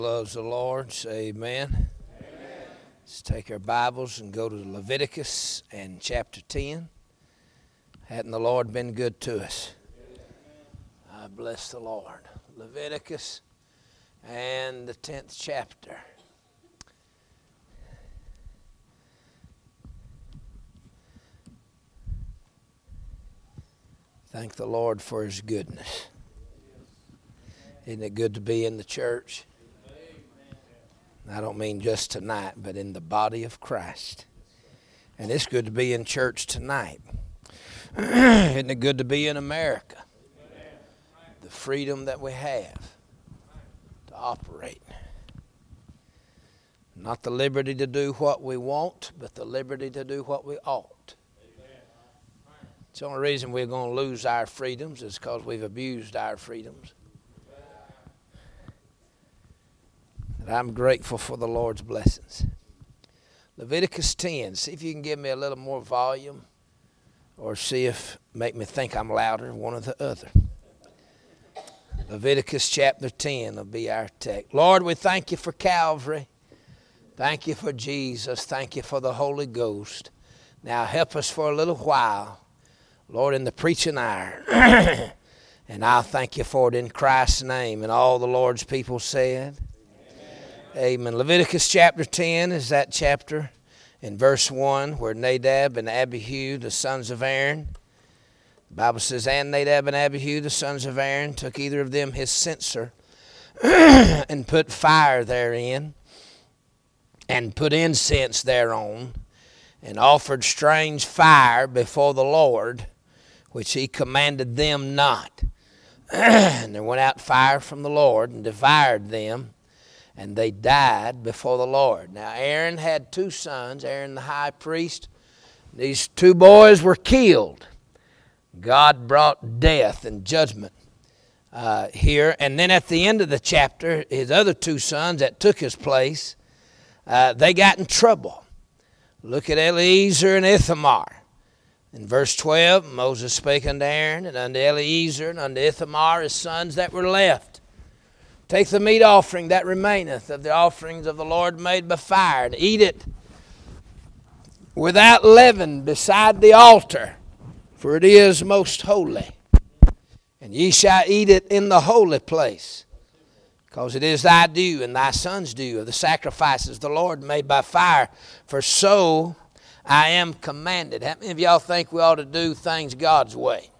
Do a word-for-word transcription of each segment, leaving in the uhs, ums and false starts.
Loves the Lord, say amen. Amen. Let's take our Bibles and go to Leviticus and chapter ten. Hadn't the Lord been good to us? I bless the Lord. Leviticus and the tenth chapter. Thank the Lord for His goodness. Isn't it good to be in the church? I don't mean just tonight, but in the body of Christ. And it's good to be in church tonight. Isn't it good to be in America? The freedom that we have to operate. Not the liberty to do what we want, but the liberty to do what we ought. It's the only reason we're going to lose our freedoms is because we've abused our freedoms. And I'm grateful for the Lord's blessings. Leviticus ten. See if you can give me a little more volume, or see if make me think I'm louder, one or the other. Leviticus chapter ten will be our text. Lord, we thank you for Calvary. Thank you for Jesus. Thank you for the Holy Ghost. Now help us for a little while, Lord, in the preaching hour. And I'll thank you for it in Christ's name. And all the Lord's people said, amen. Leviticus chapter ten is that chapter in verse one where Nadab and Abihu, the sons of Aaron, the Bible says, and Nadab and Abihu, the sons of Aaron, took either of them his censer and put fire therein and put incense thereon and offered strange fire before the Lord, which he commanded them not. And there went out fire from the Lord and devoured them, and they died before the Lord. Now Aaron had two sons, Aaron the high priest. These two boys were killed. God brought death and judgment uh, here. And then at the end of the chapter, his other two sons that took his place, uh, they got in trouble. Look at Eleazar and Ithamar. In verse twelve, Moses spake unto Aaron and unto Eleazar and unto Ithamar his sons that were left. Take the meat offering that remaineth of the offerings of the Lord made by fire, and eat it without leaven beside the altar, for it is most holy. And ye shall eat it in the holy place, because it is thy due and thy son's due of the sacrifices the Lord made by fire. For so I am commanded. How many of y'all think we ought to do things God's way?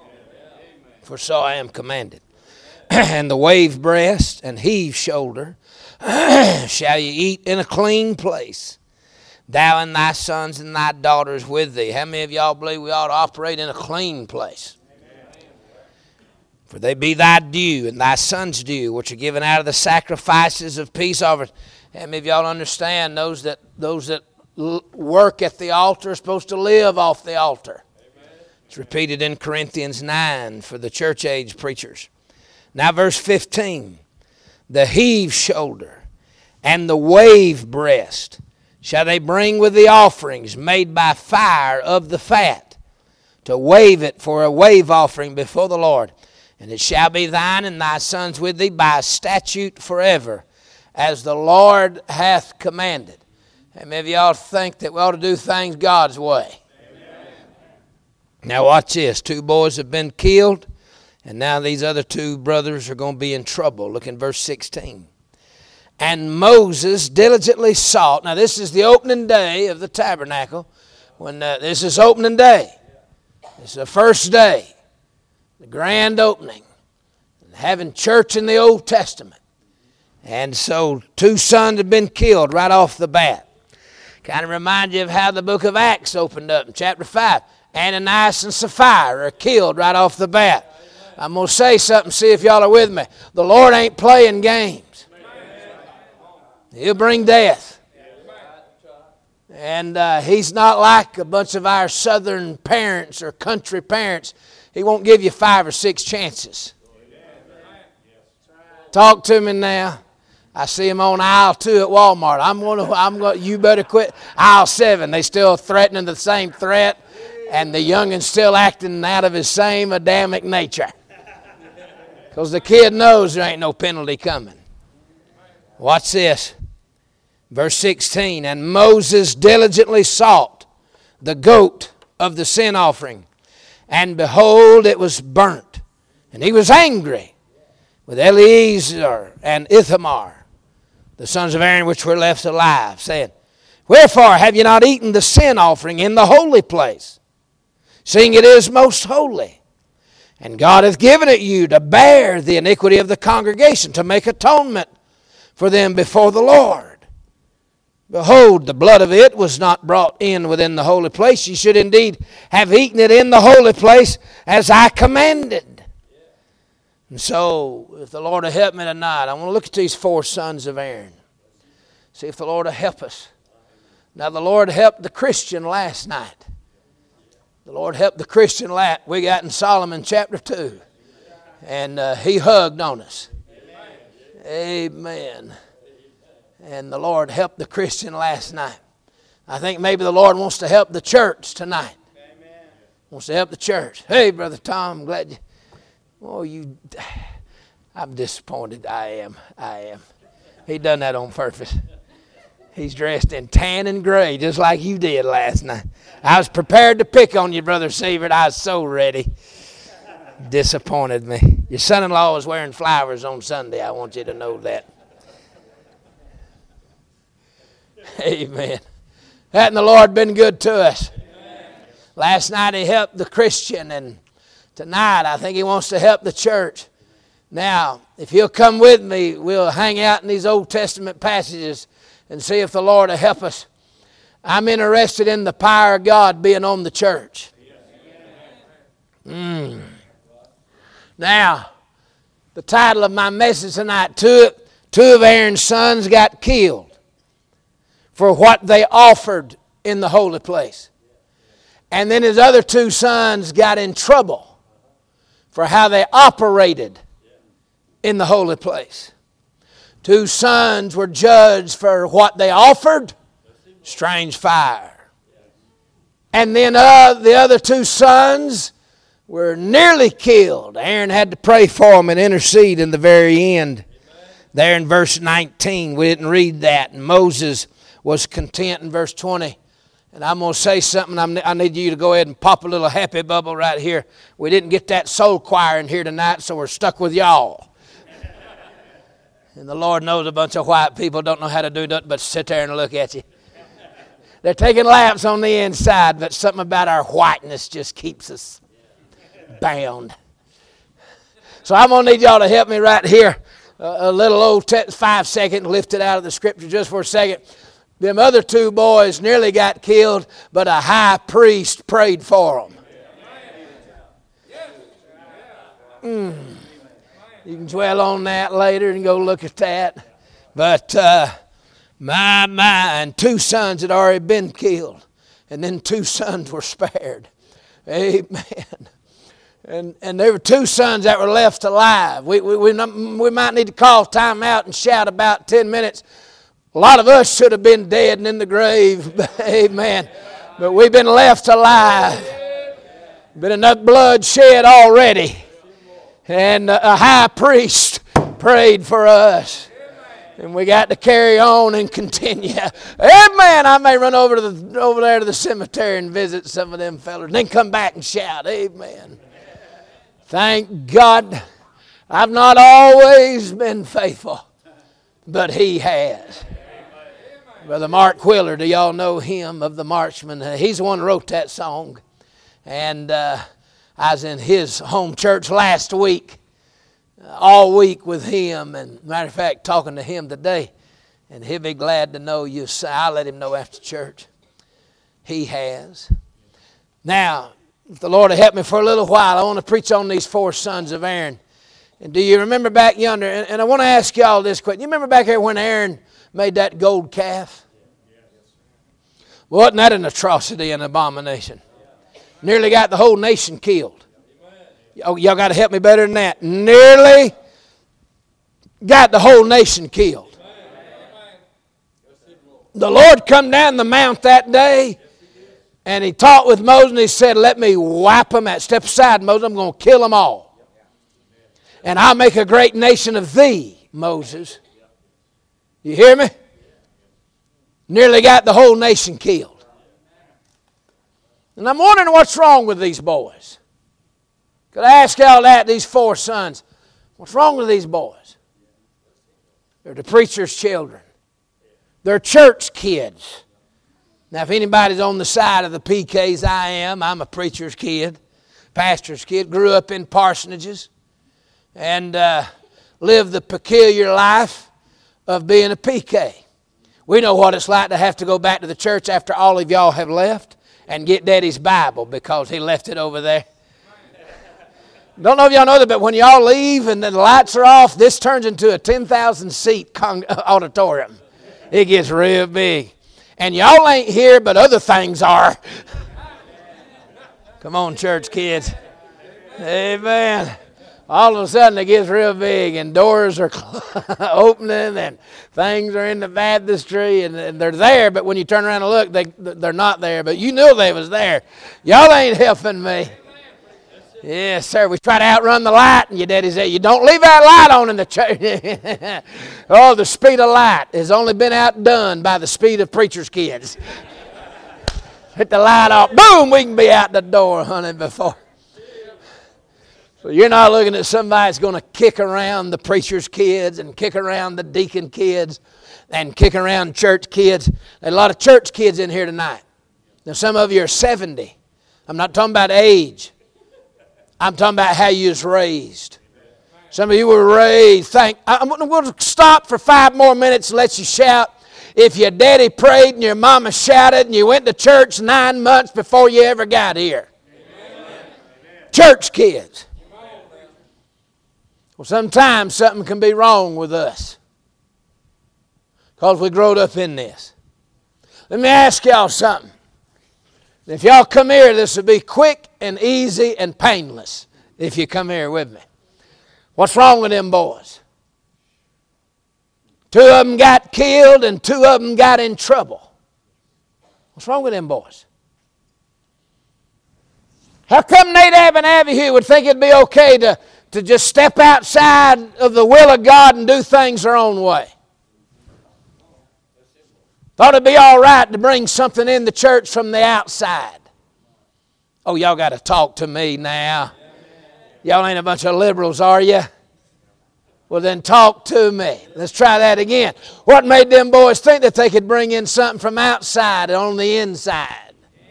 For so I am commanded. And the wave breast and heave shoulder shall ye eat in a clean place, thou and thy sons and thy daughters with thee. How many of y'all believe we ought to operate in a clean place? Amen. For they be thy due and thy sons' due, which are given out of the sacrifices of peace offerings. How many of y'all understand those that those that work at the altar are supposed to live off the altar? Amen. It's repeated in Corinthians nine for the church age preachers. Now verse fifteen, the heave shoulder and the wave breast shall they bring with the offerings made by fire of the fat, to wave it for a wave offering before the Lord. And it shall be thine and thy sons with thee by statute forever, as the Lord hath commanded. How many of y'all think that we ought to do things God's way? Amen. Now watch this. Two boys have been killed. And now these other two brothers are going to be in trouble. Look in verse sixteen. And Moses diligently sought. Now this is the opening day of the tabernacle. When uh, this is opening day. This is the first day. The grand opening. Having church in the Old Testament. And so two sons have been killed right off the bat. Kind of remind you of how the book of Acts opened up in chapter five. Ananias and Sapphira are killed right off the bat. I'm going to say something, see if y'all are with me. The Lord ain't playing games. He'll bring death. And uh, He's not like a bunch of our southern parents or country parents. He won't give you five or six chances. Talk to me now. I see him on aisle two at Walmart. I'm going to, I'm going, you better quit. Aisle seven, they still threatening the same threat. And the youngin's still acting out of his same Adamic nature. Because the kid knows there ain't no penalty coming. Watch this. Verse sixteen, and Moses diligently sought the goat of the sin offering, and behold, it was burnt. And he was angry with Eleazar and Ithamar, the sons of Aaron, which were left alive, saying, wherefore have ye not eaten the sin offering in the holy place, seeing it is most holy? And God hath given it you to bear the iniquity of the congregation, to make atonement for them before the Lord. Behold, the blood of it was not brought in within the holy place. Ye should indeed have eaten it in the holy place, as I commanded. And so, if the Lord will help me tonight, I want to look at these four sons of Aaron. See if the Lord will help us. Now, the Lord helped the Christian last night. The Lord helped the Christian lad we got in Solomon chapter two. And uh, he hugged on us. Amen. And the Lord helped the Christian last night. I think maybe the Lord wants to help the church tonight. Wants to help the church. Hey, Brother Tom, I'm glad you... Oh, you... I'm disappointed. I am. I am. He done that on purpose. He's dressed in tan and gray, just like you did last night. I was prepared to pick on you, Brother Sievert. I was so ready. Disappointed me. Your son-in-law was wearing flowers on Sunday. I want you to know that. Amen. Hasn't the Lord been good to us? Amen. Last night he helped the Christian, and tonight I think he wants to help the church. Now, if you'll come with me, we'll hang out in these Old Testament passages and see if the Lord will help us. I'm interested in the power of God being on the church. Mm. Now, the title of my message tonight, two, two of Aaron's sons got killed for what they offered in the holy place. And then his other two sons got in trouble for how they operated in the holy place. Two sons were judged for what they offered, strange fire. And then uh, the other two sons were nearly killed. Aaron had to pray for them and intercede in the very end. There in verse nineteen, we didn't read that. And Moses was content in verse twenty. And I'm going to say something. I'm, I need you to go ahead and pop a little happy bubble right here. We didn't get that soul choir in here tonight, so we're stuck with y'all. And the Lord knows a bunch of white people don't know how to do nothing but sit there and look at you. They're taking laps on the inside, but something about our whiteness just keeps us bound. So I'm going to need y'all to help me right here. Uh, a little old te- five second, lift it out of the scripture just for a second. Them other two boys nearly got killed, but a high priest prayed for them. Mm. You can dwell on that later and go look at that. But uh, my, my, and two sons had already been killed. And then two sons were spared. Amen. And and there were two sons that were left alive. We, we, we, we might need to call time out and shout about ten minutes. A lot of us should have been dead and in the grave. Amen. But we've been left alive. Been enough blood shed already. And a high priest prayed for us. And we got to carry on and continue. Amen. I may run over to the over there to the cemetery and visit some of them fellas. And then come back and shout. Amen. Thank God. I've not always been faithful, but He has. Brother Mark Quiller, do y'all know him of the Marchmen? He's the one who wrote that song. And uh, I was in his home church last week, all week with him. And matter of fact, talking to him today. And he'll be glad to know you. I'll let him know after church. He has. Now, if the Lord will help me for a little while, I want to preach on these four sons of Aaron. And do you remember back yonder? And, and I want to ask y'all this question. You remember back here when Aaron made that gold calf? Well, wasn't that an atrocity and abomination? Nearly got the whole nation killed. Oh, y'all got to help me better than that. Nearly got the whole nation killed. The Lord come down the mount that day, and He talked with Moses, and He said, let me wipe them out. Step aside, Moses, I'm going to kill them all. And I'll make a great nation of thee, Moses. You hear me? Nearly got the whole nation killed. And I'm wondering what's wrong with these boys. Could I ask y'all that, these four sons? What's wrong with these boys? They're the preacher's children. They're church kids. Now, if anybody's on the side of the P Ks, I am. I'm a preacher's kid, pastor's kid. Grew up in parsonages and uh, lived the peculiar life of being a P K. We know what it's like to have to go back to the church after all of y'all have left and get Daddy's Bible because he left it over there. Don't know if y'all know that, but when y'all leave and the lights are off, this turns into a ten thousand seat con- auditorium. It gets real big. And y'all ain't here, but other things are. Come on, church kids. Amen. All of a sudden it gets real big and doors are opening and things are in the baptistry and, and they're there, but when you turn around and look, they, they're not there. But you knew they was there. Y'all ain't helping me. Yes, sir. We try to outrun the light, and your daddy said, you don't leave that light on in the church. Oh, the speed of light has only been outdone by the speed of preacher's kids. Hit the light off. Boom, we can be out the door, honey, before. So you're not looking at somebody that's going to kick around the preacher's kids and kick around the deacon kids and kick around church kids. There's a lot of church kids in here tonight. Now, some of you are seventy. I'm not talking about age. I'm talking about how you was raised. Some of you were raised. Thank, I'm going to stop for five more minutes and let you shout. If your daddy prayed and your mama shouted and you went to church nine months before you ever got here. Amen. Church kids. Well, sometimes something can be wrong with us because we growed up in this. Let me ask y'all something. If y'all come here, this will be quick and easy and painless if you come here with me. What's wrong with them boys? Two of them got killed and two of them got in trouble. What's wrong with them boys? How come Nadab and Abihu would think it'd be okay to, to just step outside of the will of God and do things their own way? Thought it'd be all right to bring something in the church from the outside. Oh, y'all got to talk to me now. Y'all ain't a bunch of liberals, are you? Well, then talk to me. Let's try that again. What made them boys think that they could bring in something from outside and on the inside?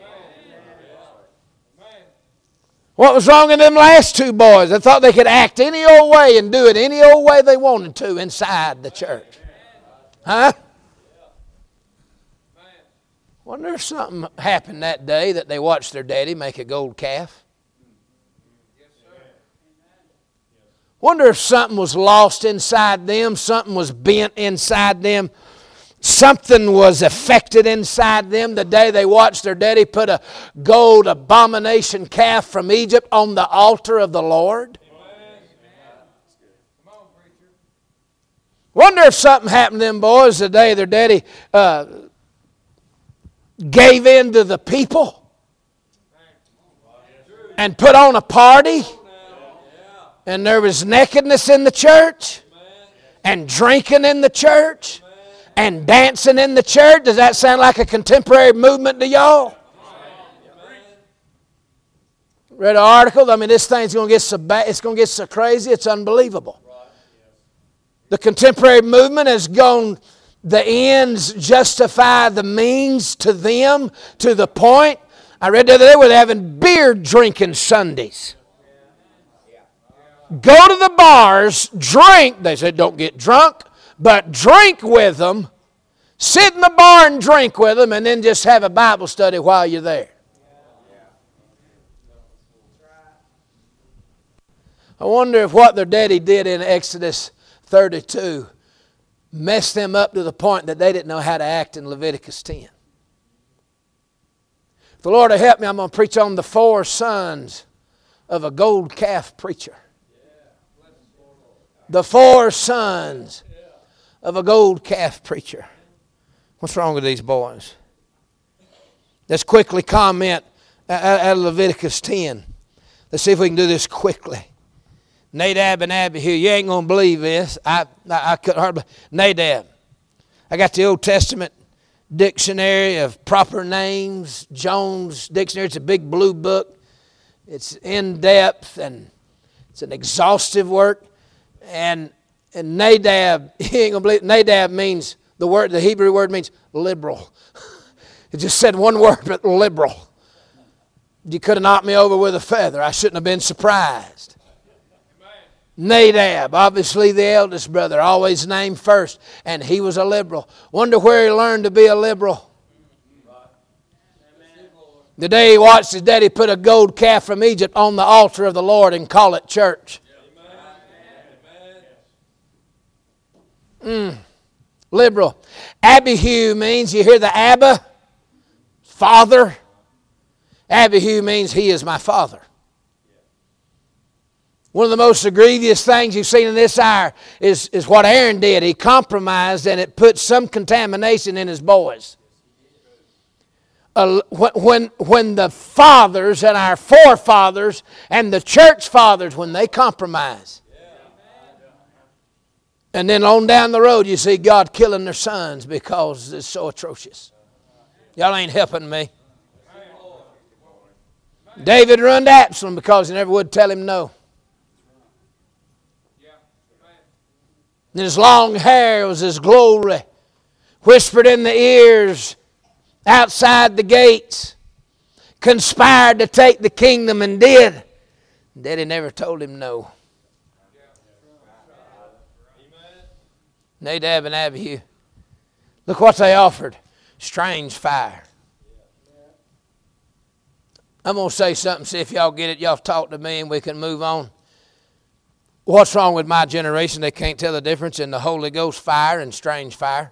What was wrong with them last two boys? They thought they could act any old way and do it any old way they wanted to inside the church. Huh? Wonder if something happened that day that they watched their daddy make a gold calf. Wonder if something was lost inside them, something was bent inside them, something was affected inside them the day they watched their daddy put a gold abomination calf from Egypt on the altar of the Lord. Wonder if something happened to them boys the day their daddy uh, gave in to the people and put on a party, and there was nakedness in the church and drinking in the church and dancing in the church. Does that sound like a contemporary movement to y'all? Read an article. I mean, this thing's going to get so bad, it's going to get so crazy, it's unbelievable. The contemporary movement has gone, the ends justify the means to them, to the point. I read the other day where they're having beer drinking Sundays. Go to the bars, drink. They said don't get drunk, but drink with them. Sit in the bar and drink with them, and then just have a Bible study while you're there. I wonder if what their daddy did in Exodus thirty-two messed them up to the point that they didn't know how to act in Leviticus ten. If the Lord will help me, I'm going to preach on the four sons of a gold calf preacher. The four sons of a gold calf preacher. What's wrong with these boys? Let's quickly comment out of Leviticus ten. Let's see if we can do this quickly. Nadab and Abihu, you ain't going to believe this. I, I, I couldn't hardly. Nadab. I got the Old Testament Dictionary of Proper Names, Jones Dictionary. It's a big blue book. It's in depth and it's an exhaustive work. And, and Nadab, you ain't gonna believe it, Nadab means, the word, the Hebrew word means liberal. It just said one word, but liberal. You could have knocked me over with a feather. I shouldn't have been surprised. Nadab, obviously the eldest brother, always named first, and he was a liberal. Wonder where he learned to be a liberal. The day he watched his daddy put a gold calf from Egypt on the altar of the Lord and call it church. Mm, liberal. Abihu means, you hear the Abba? Father. Abihu means he is my father. One of the most egregious things you've seen in this hour is, is what Aaron did. He compromised and it put some contamination in his boys. Uh, when, when the fathers and our forefathers and the church fathers, when they compromise. And then on down the road you see God killing their sons because it's so atrocious. Y'all ain't helping me. David run to Absalom because he never would tell him no. And his long hair was his glory, whispered in the ears, outside the gates, conspired to take the kingdom and did. Daddy never told him no. Nadab and Abihu. Look what they offered. Strange fire. I'm going to say something, see if y'all get it. Y'all talk to me and we can move on. What's wrong with my generation? They can't tell the difference in the Holy Ghost fire and strange fire.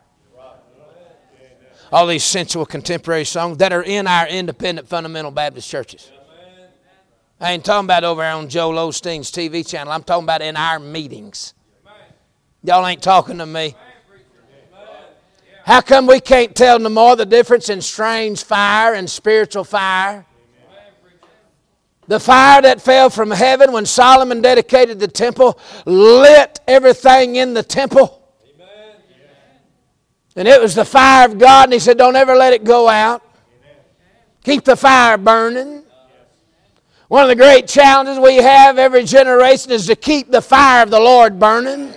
All these sensual contemporary songs that are in our independent fundamental Baptist churches. I ain't talking about over on Joel Osteen's T V channel. I'm talking about in our meetings. Y'all ain't talking to me. How come we can't tell no more the difference in strange fire and spiritual fire? The fire that fell from heaven when Solomon dedicated the temple lit everything in the temple. Amen. And it was the fire of God, and he said, don't ever let it go out. Amen. Keep the fire burning. One of the great challenges we have every generation is to keep the fire of the Lord burning.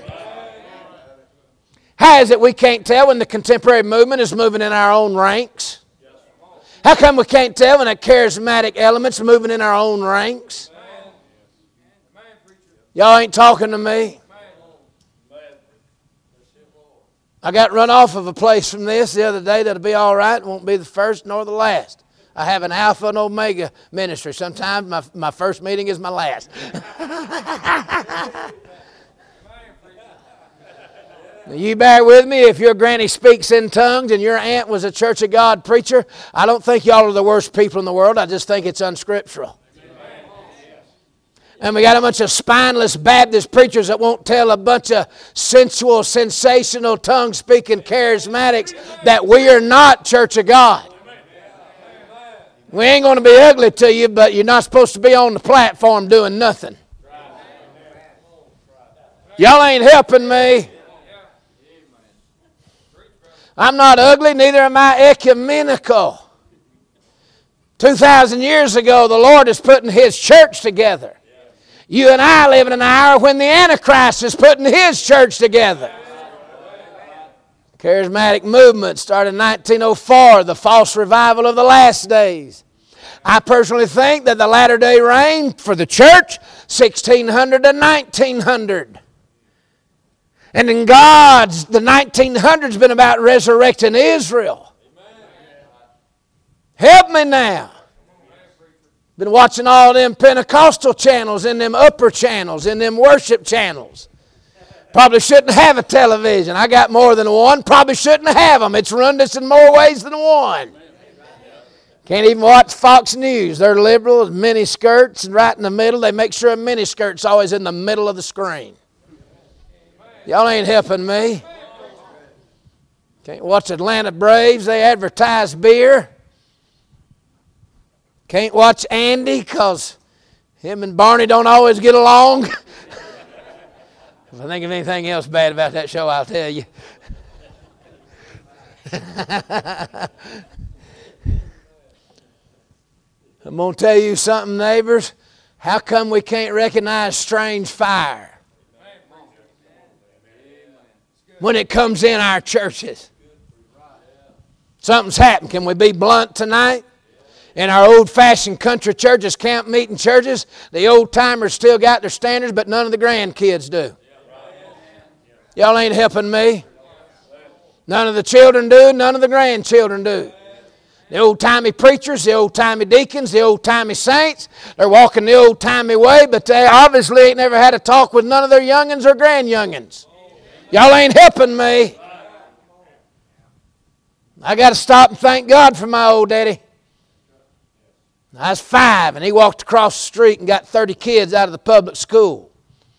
How is it we can't tell when the contemporary movement is moving in our own ranks? How come we can't tell when that charismatic element's moving in our own ranks? Y'all ain't talking to me. I got run off of a place from this the other day that'll be all right. It won't be the first nor the last. I have an Alpha and Omega ministry. Sometimes my, my first meeting is my last. You bear with me. If your granny speaks in tongues and your aunt was a Church of God preacher, I don't think y'all are the worst people in the world. I just think it's unscriptural. And we got a bunch of spineless Baptist preachers that won't tell a bunch of sensual, sensational, tongue-speaking charismatics that we are not Church of God. We ain't going to be ugly to you, but you're not supposed to be on the platform doing nothing. Y'all ain't helping me. I'm not ugly, neither am I ecumenical. Two thousand years ago, the Lord is putting His church together. You and I live in an hour when the Antichrist is putting his church together. Charismatic movement started in nineteen oh four, the false revival of the last days. I personally think that the latter day reign for the church, sixteen hundred to nineteen hundred. And in God's, the nineteen hundreds been about resurrecting Israel. Help me now. Been watching all them Pentecostal channels and them upper channels and them worship channels. Probably shouldn't have a television. I got more than one. Probably shouldn't have them. It's ruined us in more ways than one. Can't even watch Fox News. They're liberal, mini skirts, and right in the middle. They make sure a mini skirt's always in the middle of the screen. Y'all ain't helping me. Can't watch Atlanta Braves. They advertise beer. Can't watch Andy because him and Barney don't always get along. If I think of anything else bad about that show, I'll tell you. I'm going to tell you something, neighbors. How come we can't recognize strange fire when it comes in our churches? Something's happened. Can we be blunt tonight? In our old-fashioned country churches, camp meeting churches, the old-timers still got their standards, but none of the grandkids do. Y'all ain't helping me. None of the children do, none of the grandchildren do. The old-timey preachers, the old-timey deacons, the old-timey saints, they're walking the old-timey way, but they obviously ain't never had a talk with none of their youngins or grandyoungins. Y'all ain't helping me. I got to stop and thank God for my old daddy. I was five, and he walked across the street and got thirty kids out of the public school.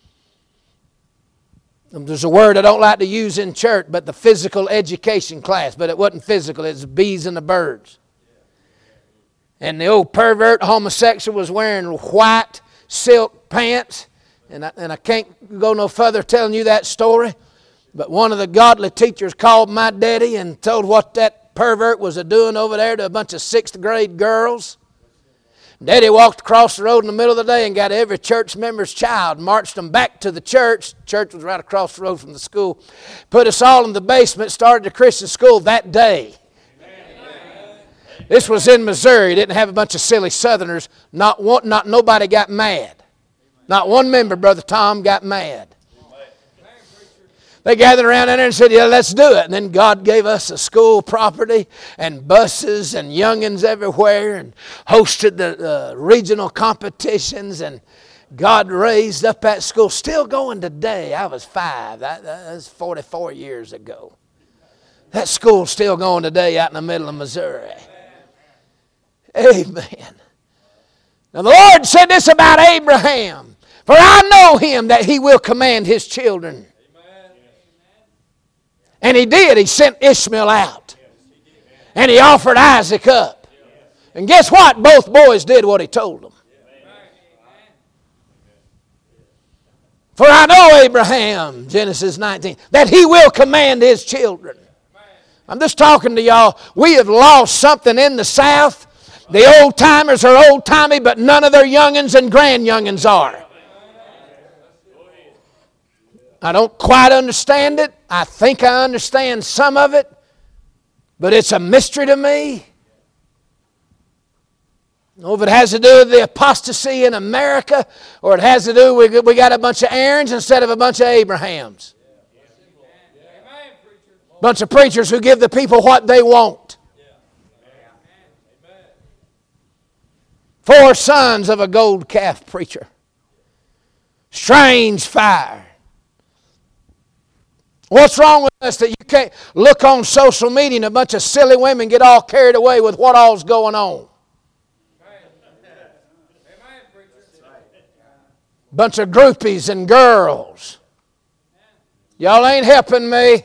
There's a word I don't like to use in church, but the physical education class. But it wasn't physical, it was the bees and the birds. And the old pervert homosexual was wearing white silk pants. And I, and I can't go no further telling you that story. But one of the godly teachers called my daddy and told what that pervert was a-doing over there to a bunch of sixth grade girls. Daddy walked across the road in the middle of the day and got every church member's child, marched them back to the church. The church was right across the road from the school. Put us all in the basement, started the Christian school that day. Amen. This was in Missouri. Didn't have a bunch of silly Southerners. Not one, not nobody got mad. Not one member, Brother Tom, got mad. They gathered around in there and said, yeah, let's do it. And then God gave us a school property and buses and youngins everywhere and hosted the uh, regional competitions. And God raised up that school. Still going today. I was five. That, that was forty-four years ago. That school's still going today out in the middle of Missouri. Amen. Now the Lord said this about Abraham. For I know him that he will command his children. And he did. He sent Ishmael out. And he offered Isaac up. And guess what? Both boys did what he told them. For I know Abraham, Genesis nineteen, that he will command his children. I'm just talking to y'all. We have lost something in the South. The old timers are old timey, but none of their youngins and grandyoungins are. I don't quite understand it. I think I understand some of it, but it's a mystery to me. I don't know if it has to do with the apostasy in America or it has to do with we got a bunch of Aarons instead of a bunch of Abrahams. A bunch of preachers who give the people what they want. Four sons of a gold calf preacher. Strange fire. What's wrong with us that you can't look on social media and a bunch of silly women get all carried away with what all's going on? Bunch of groupies and girls. Y'all ain't helping me.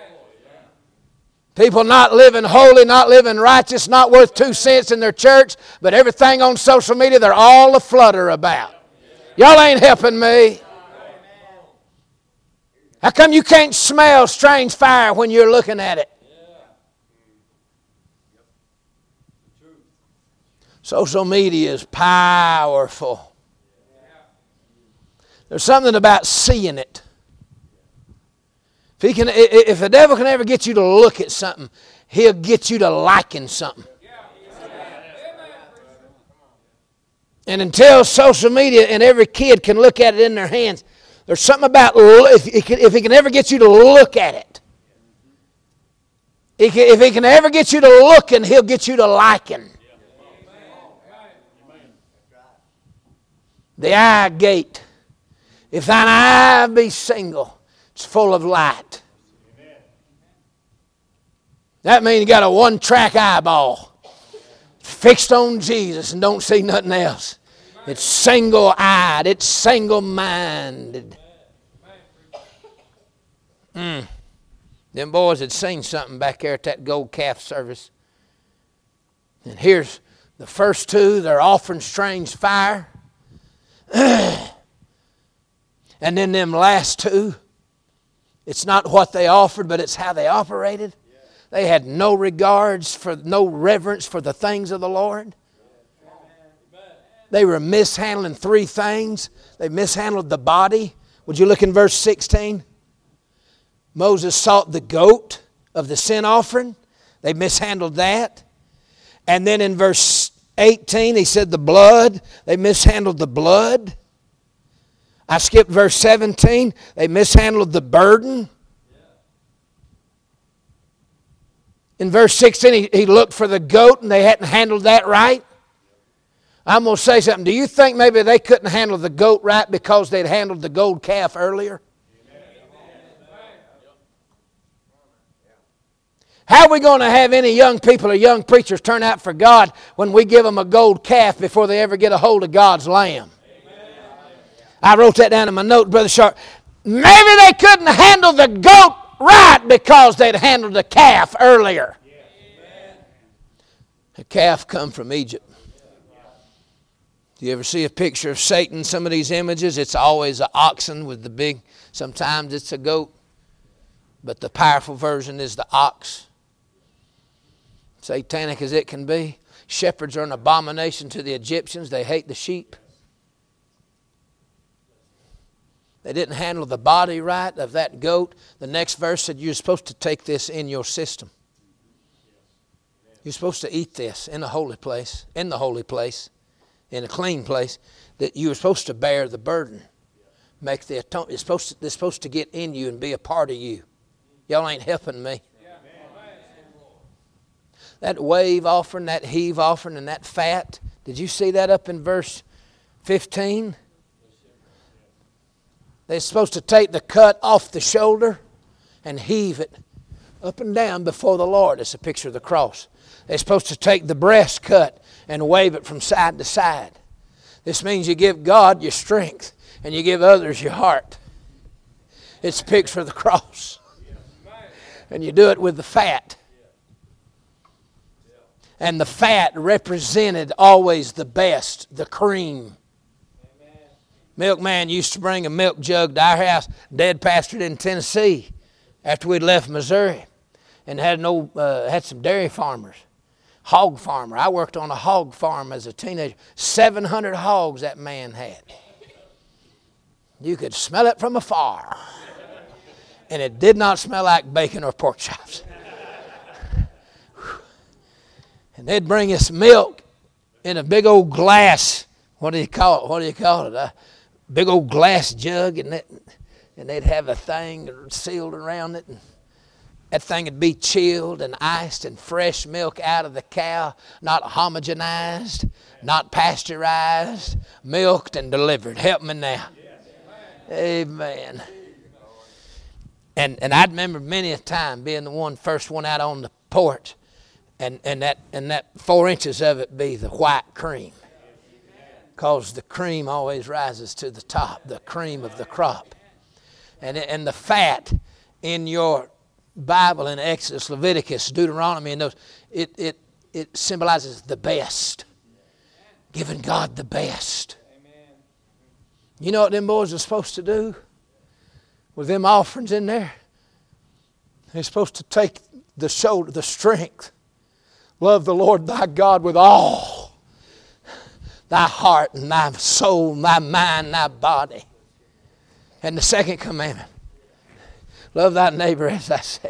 People not living holy, not living righteous, not worth two cents in their church, but everything on social media they're all a flutter about. Y'all ain't helping me. How come you can't smell strange fire when you're looking at it? Social media is powerful. There's something about seeing it. If, he can, if the devil can ever get you to look at something, he'll get you to liking something. And until social media and every kid can look at it in their hands, there's something about if he can, if he can ever get you to look at it. He can, if he can ever get you to looking, he'll get you to liking. The eye gate. If thine eye be single, it's full of light. That means you got a one-track eyeball. Fixed on Jesus and don't see nothing else. It's single-eyed. It's single-minded. Mm. Them boys had seen something back there at that gold calf service. And here's the first two. They're offering strange fire. And then them last two, it's not what they offered, but it's how they operated. They had no regards for, no reverence for the things of the Lord. They were mishandling three things. They mishandled the body. Would you look in verse sixteen? Moses sought the goat of the sin offering. They mishandled that. And then in verse eighteen, he said the blood. They mishandled the blood. I skipped verse seventeen. They mishandled the burden. In verse sixteen, he, he looked for the goat and they hadn't handled that right. I'm going to say something. Do you think maybe they couldn't handle the goat right because they'd handled the gold calf earlier? How are we going to have any young people or young preachers turn out for God when we give them a gold calf before they ever get a hold of God's lamb? I wrote that down in my note, Brother Sharp. Maybe they couldn't handle the goat right because they'd handled the calf earlier. The calf come from Egypt. Do you ever see a picture of Satan, some of these images? It's always an oxen with the big, sometimes it's a goat. But the powerful version is the ox. Satanic as it can be. Shepherds are an abomination to the Egyptians. They hate the sheep. They didn't handle the body right of that goat. The next verse said you're supposed to take this in your system. You're supposed to eat this in a holy place, in the holy place, in a clean place, that you were supposed to bear the burden. Make the atonement. It's supposed to, it's supposed to get in you and be a part of you. Y'all ain't helping me. That wave offering, that heave offering, and that fat. Did you see that up in verse fifteen? They're supposed to take the cut off the shoulder and heave it up and down before the Lord. It's a picture of the cross. They're supposed to take the breast cut and wave it from side to side. This means you give God your strength and you give others your heart. It's a picture of the cross. And you do it with the fat. And the fat represented always the best, the cream. Milkman used to bring a milk jug to our house. Dad pastored in Tennessee after we'd left Missouri, and had no uh, had some dairy farmers, hog farmer. I worked on a hog farm as a teenager. seven hundred hogs that man had. You could smell it from afar, and it did not smell like bacon or pork chops. And they'd bring us milk in a big old glass. What do you call it? What do you call it? A big old glass jug, and that, and they'd have a thing sealed around it. And that thing would be chilled and iced and fresh milk out of the cow, not homogenized, not pasteurized, milked and delivered. Help me now. Amen. And and I remember many a time being the one first one out on the porch, and, and that and that four inches of it be the white cream. Because the cream always rises to the top, the cream of the crop. And, and the fat in your Bible in Exodus, Leviticus, Deuteronomy, and those, it, it, it symbolizes the best. Giving God the best. You know what them boys are supposed to do? With them offerings in there? They're supposed to take the shoulder, the strength. Love the Lord thy God with all thy heart and thy soul, thy mind, thy body. And the second commandment, love thy neighbor as thyself.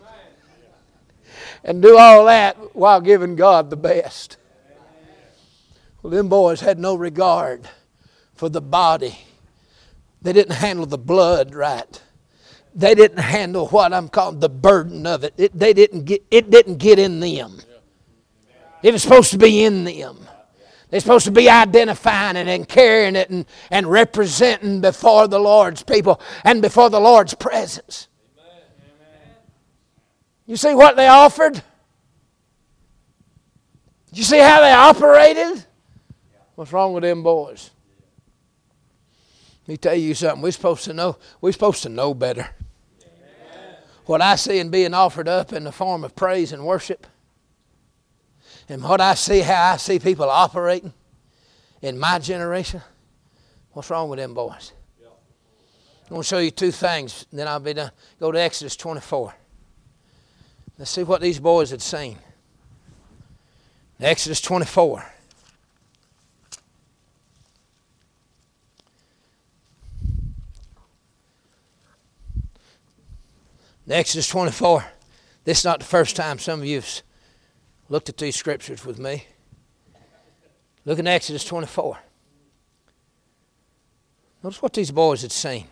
And do all that while giving God the best. Well, them boys had no regard for the body. They didn't handle the blood right. They didn't handle what I'm calling the burden of it. It, they didn't get, it didn't get in them. It was supposed to be in them. They're supposed to be identifying it and carrying it and, and representing before the Lord's people and before the Lord's presence. Amen. You see what they offered? You see how they operated? What's wrong with them boys? Let me tell you something. We're supposed to know. We're supposed to know better. Amen. What I see in being offered up in the form of praise and worship, and what I see, how I see people operating in my generation, what's wrong with them boys? I want to show you two things, then I'll be done. Go to Exodus twenty-four. Let's see what these boys had seen. Exodus twenty-four. Exodus twenty-four. This is not the first time some of you have looked at these scriptures with me. Look at Exodus twenty-four. Notice what these boys had seen.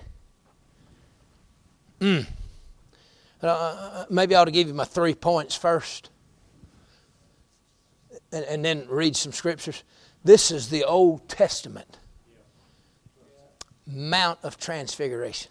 Mm. Uh, maybe I ought to give you my three points first. And, and then read some scriptures. This is the Old Testament Mount of Transfiguration.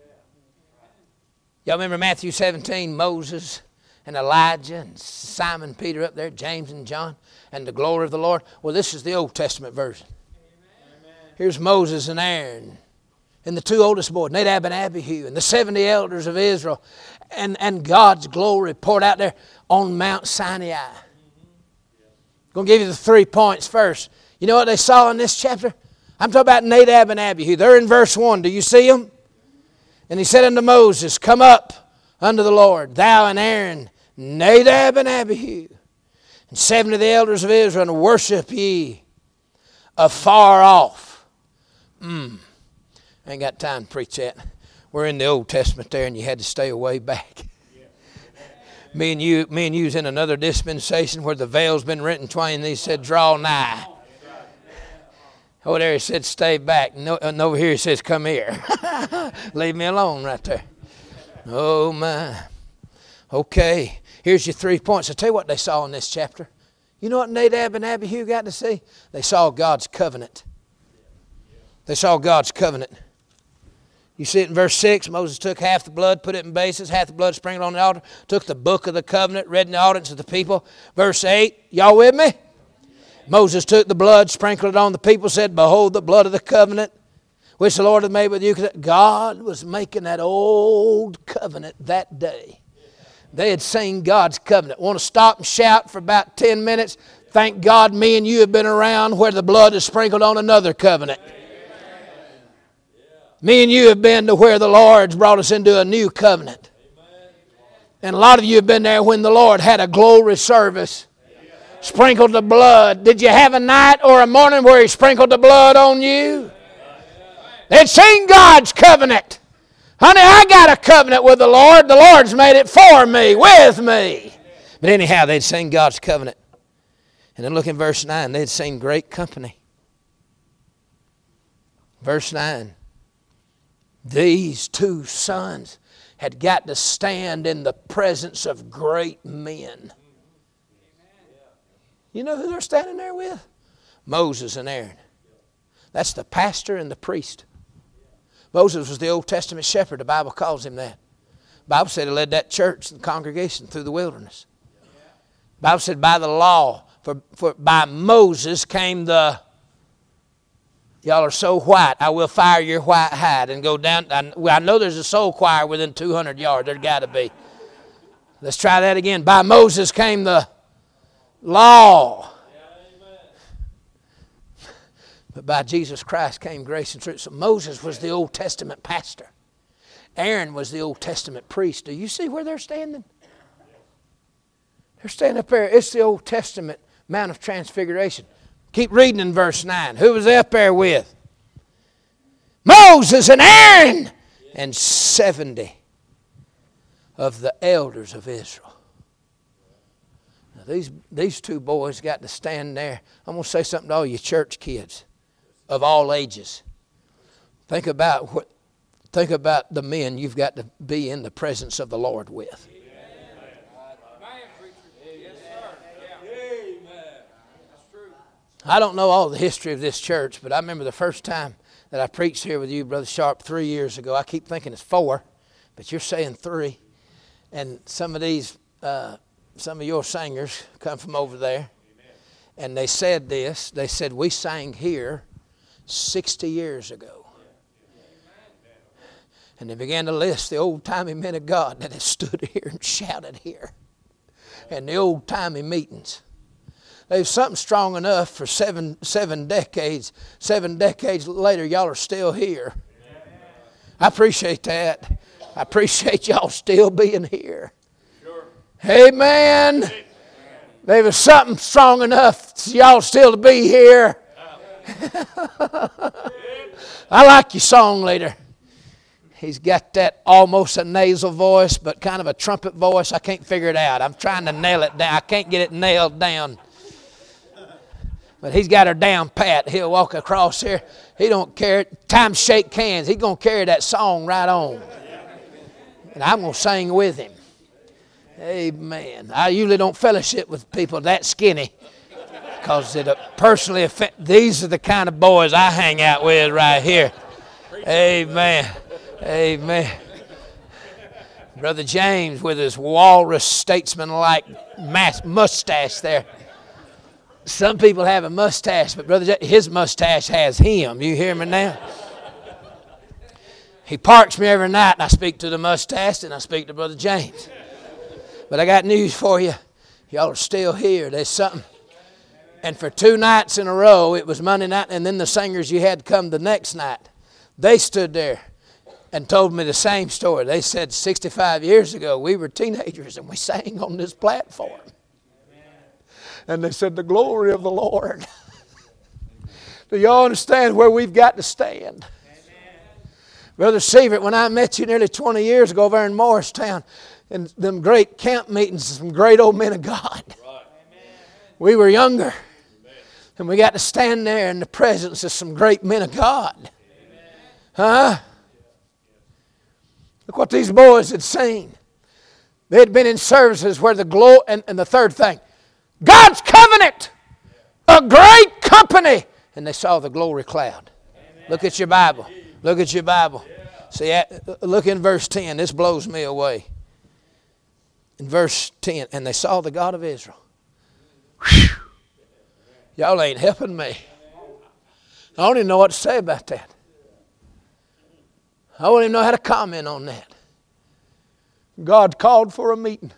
Y'all remember Matthew seventeen, Moses and Elijah and Simon Peter up there, James and John, and the glory of the Lord? Well, this is the Old Testament version. Amen. Here's Moses and Aaron and the two oldest boys, Nadab and Abihu, and the seventy elders of Israel, and, and God's glory poured out there on Mount Sinai. I'm going to give you the three points first. You know what they saw in this chapter? I'm talking about Nadab and Abihu. They're in verse one. Do you see them? And he said unto Moses, come up unto the Lord, thou and Aaron, Nadab and Abihu, and seventy of the elders of Israel, and worship ye afar off. Hmm. I ain't got time to preach that. We're in the Old Testament there, and you had to stay away back. me and you, me and you was in another dispensation where the veil's been rent in twain, and he said, draw nigh. Over there he said, stay back. No, and over here he says, come here. Leave me alone right there. Oh, my. Okay, here's your three points. I'll tell you what they saw in this chapter. You know what Nadab and Abihu got to see? They saw God's covenant. They saw God's covenant. You see it in verse six. Moses took half the blood, put it in basins, half the blood sprinkled on the altar, took the book of the covenant, read in the audience of the people. Verse eight, y'all with me? Moses took the blood, sprinkled it on the people, said, behold the blood of the covenant, which the Lord hath made with you. God was making that old covenant that day. They had seen God's covenant. Want to stop and shout for about ten minutes? Thank God me and you have been around where the blood is sprinkled on another covenant. Me and you have been to where the Lord's brought us into a new covenant. And a lot of you have been there when the Lord had a glory service. Sprinkled the blood. Did you have a night or a morning where He sprinkled the blood on you? They'd seen God's covenant. Honey, I got a covenant with the Lord. The Lord's made it for me, with me. But anyhow, they'd seen God's covenant. And then look in verse nine. They'd seen great company. Verse nine. These two sons had got to stand in the presence of great men. You know who they're standing there with? Moses and Aaron. That's the pastor and the priest. Moses was the Old Testament shepherd. The Bible calls him that. The Bible said he led that church and congregation through the wilderness. The Bible said by the law, for, for by Moses came the, y'all are so white, I will fire your white hide and go down. I, I know there's a soul choir within two hundred yards. There's got to be. Let's try that again. By Moses came the law. But by Jesus Christ came grace and truth. So Moses was the Old Testament pastor. Aaron was the Old Testament priest. Do you see where they're standing? They're standing up there. It's the Old Testament Mount of Transfiguration. Keep reading in verse nine. Who was they up there with? Moses and Aaron and seventy of the elders of Israel. Now these, these two boys got to stand there. I'm going to say something to all you church kids of all ages. Think about what, think about the men you've got to be in the presence of the Lord with. I don't know all the history of this church, but I remember the first time that I preached here with you, Brother Sharp, three years ago. I keep thinking it's four, but you're saying three. And some of these, uh, some of your singers come from over there. And they said this. They said, we sang here sixty years ago. And they began to list the old-timey men of God that had stood here and shouted here. And the old-timey meetings. There's something strong enough for seven seven decades. Seven decades later, y'all are still here. I appreciate that. I appreciate y'all still being here. Amen. There was something strong enough for y'all still to be here. I like your song leader. He's got that almost a nasal voice, but kind of a trumpet voice. I can't figure it out. I'm trying to nail it down. I can't get it nailed down. But he's got her down pat. He'll walk across here. He don't care. Time to shake hands. He's going to carry that song right on. And I'm going to sing with him. Amen. I usually don't fellowship with people that skinny because it personally affect. These are the kind of boys I hang out with right here. Amen. Amen. Brother James with his walrus statesman-like mustache there. Some people have a mustache, but Brother James, his mustache has him. You hear me now? He parks me every night, and I speak to the mustache, and I speak to Brother James. But I got news for you. Y'all are still here. There's something. And for two nights in a row, it was Monday night, and then the singers you had come the next night. They stood there and told me the same story. They said sixty-five years ago, we were teenagers, and we sang on this platform. And they said, the glory of the Lord. Do y'all understand where we've got to stand? Brother Sievert, when I met you nearly twenty years ago over in Morristown, in them great camp meetings, some great old men of God. Right. We were younger. Amen. And we got to stand there in the presence of some great men of God. Amen. Huh? Look what these boys had seen. They had been in services where the glory, and, and the third thing, God's covenant, a great company. And they saw the glory cloud. Amen. Look at your Bible. Look at your Bible. See, look in verse ten. This blows me away. In verse ten, and they saw the God of Israel. Whew. Y'all ain't helping me. I don't even know what to say about that. I don't even know how to comment on that. God called for a meeting.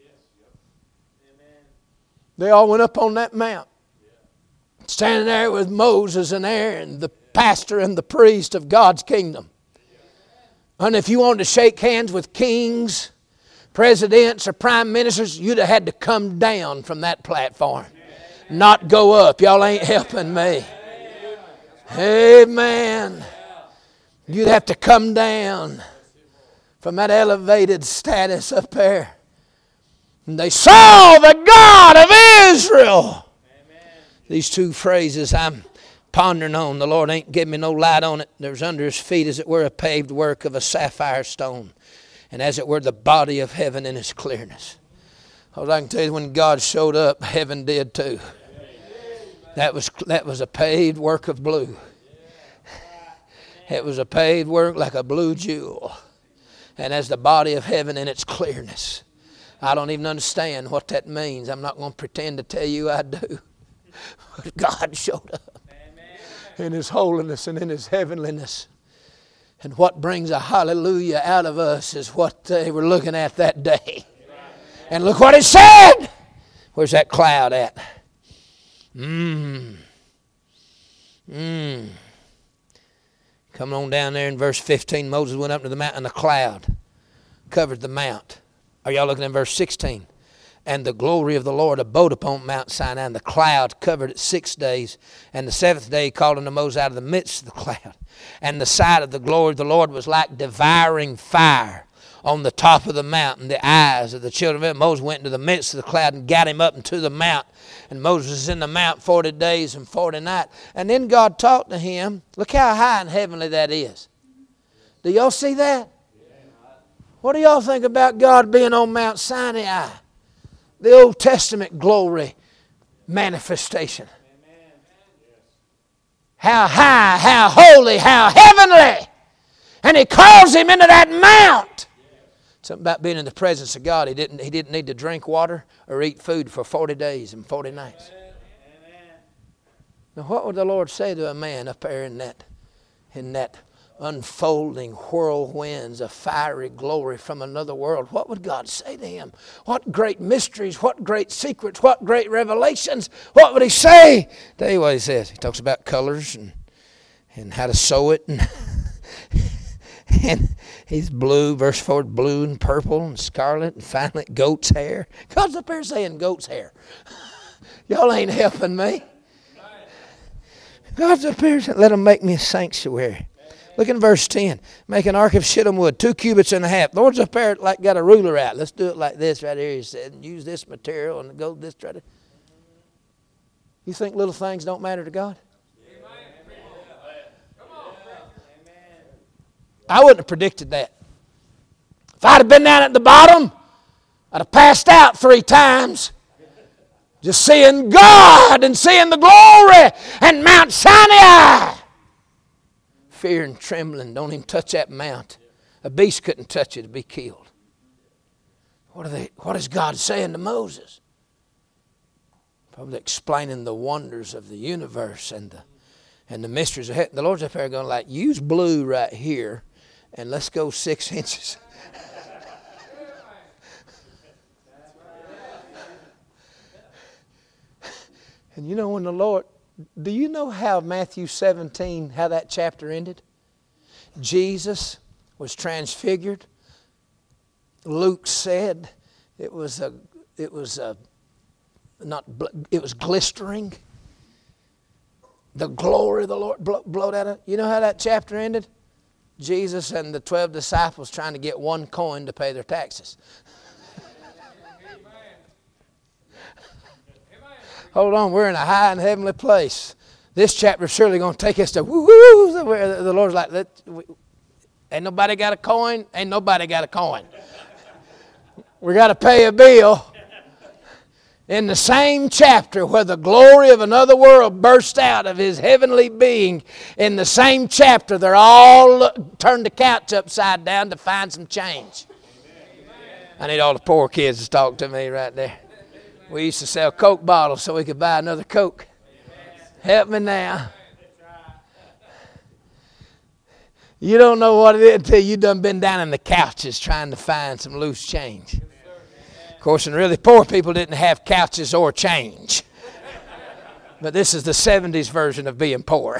They all went up on that mount. Standing there with Moses and Aaron, the pastor and the priest of God's kingdom. And if you wanted to shake hands with kings, presidents, or prime ministers, you'd have had to come down from that platform. Not go up. Y'all ain't helping me. Amen. You'd have to come down from that elevated status up there. And they saw the God of Israel. These two phrases I'm pondering on. The Lord ain't giving me no light on it. There's under his feet, as it were, a paved work of a sapphire stone. And as it were, the body of heaven in its clearness. All I can tell you, when God showed up, heaven did too. That was, that was a paved work of blue. It was a paved work like a blue jewel. And as the body of heaven in its clearness. I don't even understand what that means. I'm not going to pretend to tell you I do. But God showed up in his holiness and in his heavenliness. And what brings a hallelujah out of us is what they were looking at that day. And look what it said. Where's that cloud at? Mmm. Mmm. Coming on down there in verse fifteen, Moses went up to the mountain, and the cloud covered the mount. Are y'all looking at verse sixteen? And the glory of the Lord abode upon Mount Sinai, and the cloud covered it six days. And the seventh day he called unto Moses out of the midst of the cloud. And the sight of the glory of the Lord was like devouring fire on the top of the mountain. The eyes of the children of Israel. Moses went into the midst of the cloud and got him up into the mount. And Moses was in the mount forty days and forty nights. And then God talked to him. Look how high and heavenly that is. Do y'all see that? What do y'all think about God being on Mount Sinai? The Old Testament glory manifestation. How high, how holy, how heavenly. And he calls him into that mount. Something about being in the presence of God. He didn't, he didn't need to drink water or eat food for forty days and forty nights. Now what would the Lord say to a man up there in that, in that unfolding whirlwinds of fiery glory from another world? What would God say to him? What great mysteries, what great secrets, what great revelations, what would he say? Tell you what he says. He talks about colors and, and how to sew it and, And he's blue, verse four, blue and purple and scarlet and finally goat's hair. God's up there saying goat's hair. Y'all ain't helping me. God's up here saying, let them make me a sanctuary. Look in verse ten. Make an ark of shittim wood, two cubits and a half. The Lord's up there like got a ruler out. Let's do it like this right here, he said. And use this material and go this, try to. You think little things don't matter to God? I wouldn't have predicted that. If I'd have been down at the bottom, I'd have passed out three times. Just seeing God and seeing the glory and Mount Sinai. Fear and trembling. Don't even touch that mount. A beast couldn't touch it to be killed. What are they? What is God saying to Moses? Probably explaining the wonders of the universe and the and the mysteries of heaven. The Lord's up there going like, use blue right here, and let's go six inches. And you know when the Lord, do you know how Matthew seventeen, how that chapter ended? Jesus was transfigured. Luke said it was a, it was a, not, it was glistering. The glory of the Lord blowed out of it. You know how that chapter ended? Jesus and the twelve disciples trying to get one coin to pay their taxes. Hold on, we're in a high and heavenly place. This chapter is surely going to take us to woo-woo. The Lord's like, Let, we, ain't nobody got a coin? Ain't nobody got a coin. We got to pay a bill. In the same chapter where the glory of another world burst out of his heavenly being, in the same chapter they're all turned the couch upside down to find some change. I need all the poor kids to talk to me right there. We used to sell Coke bottles so we could buy another Coke. Help me now. You don't know what it is until you done been down in the couches trying to find some loose change. Of course, and really poor people didn't have couches or change. But this is the seventies version of being poor.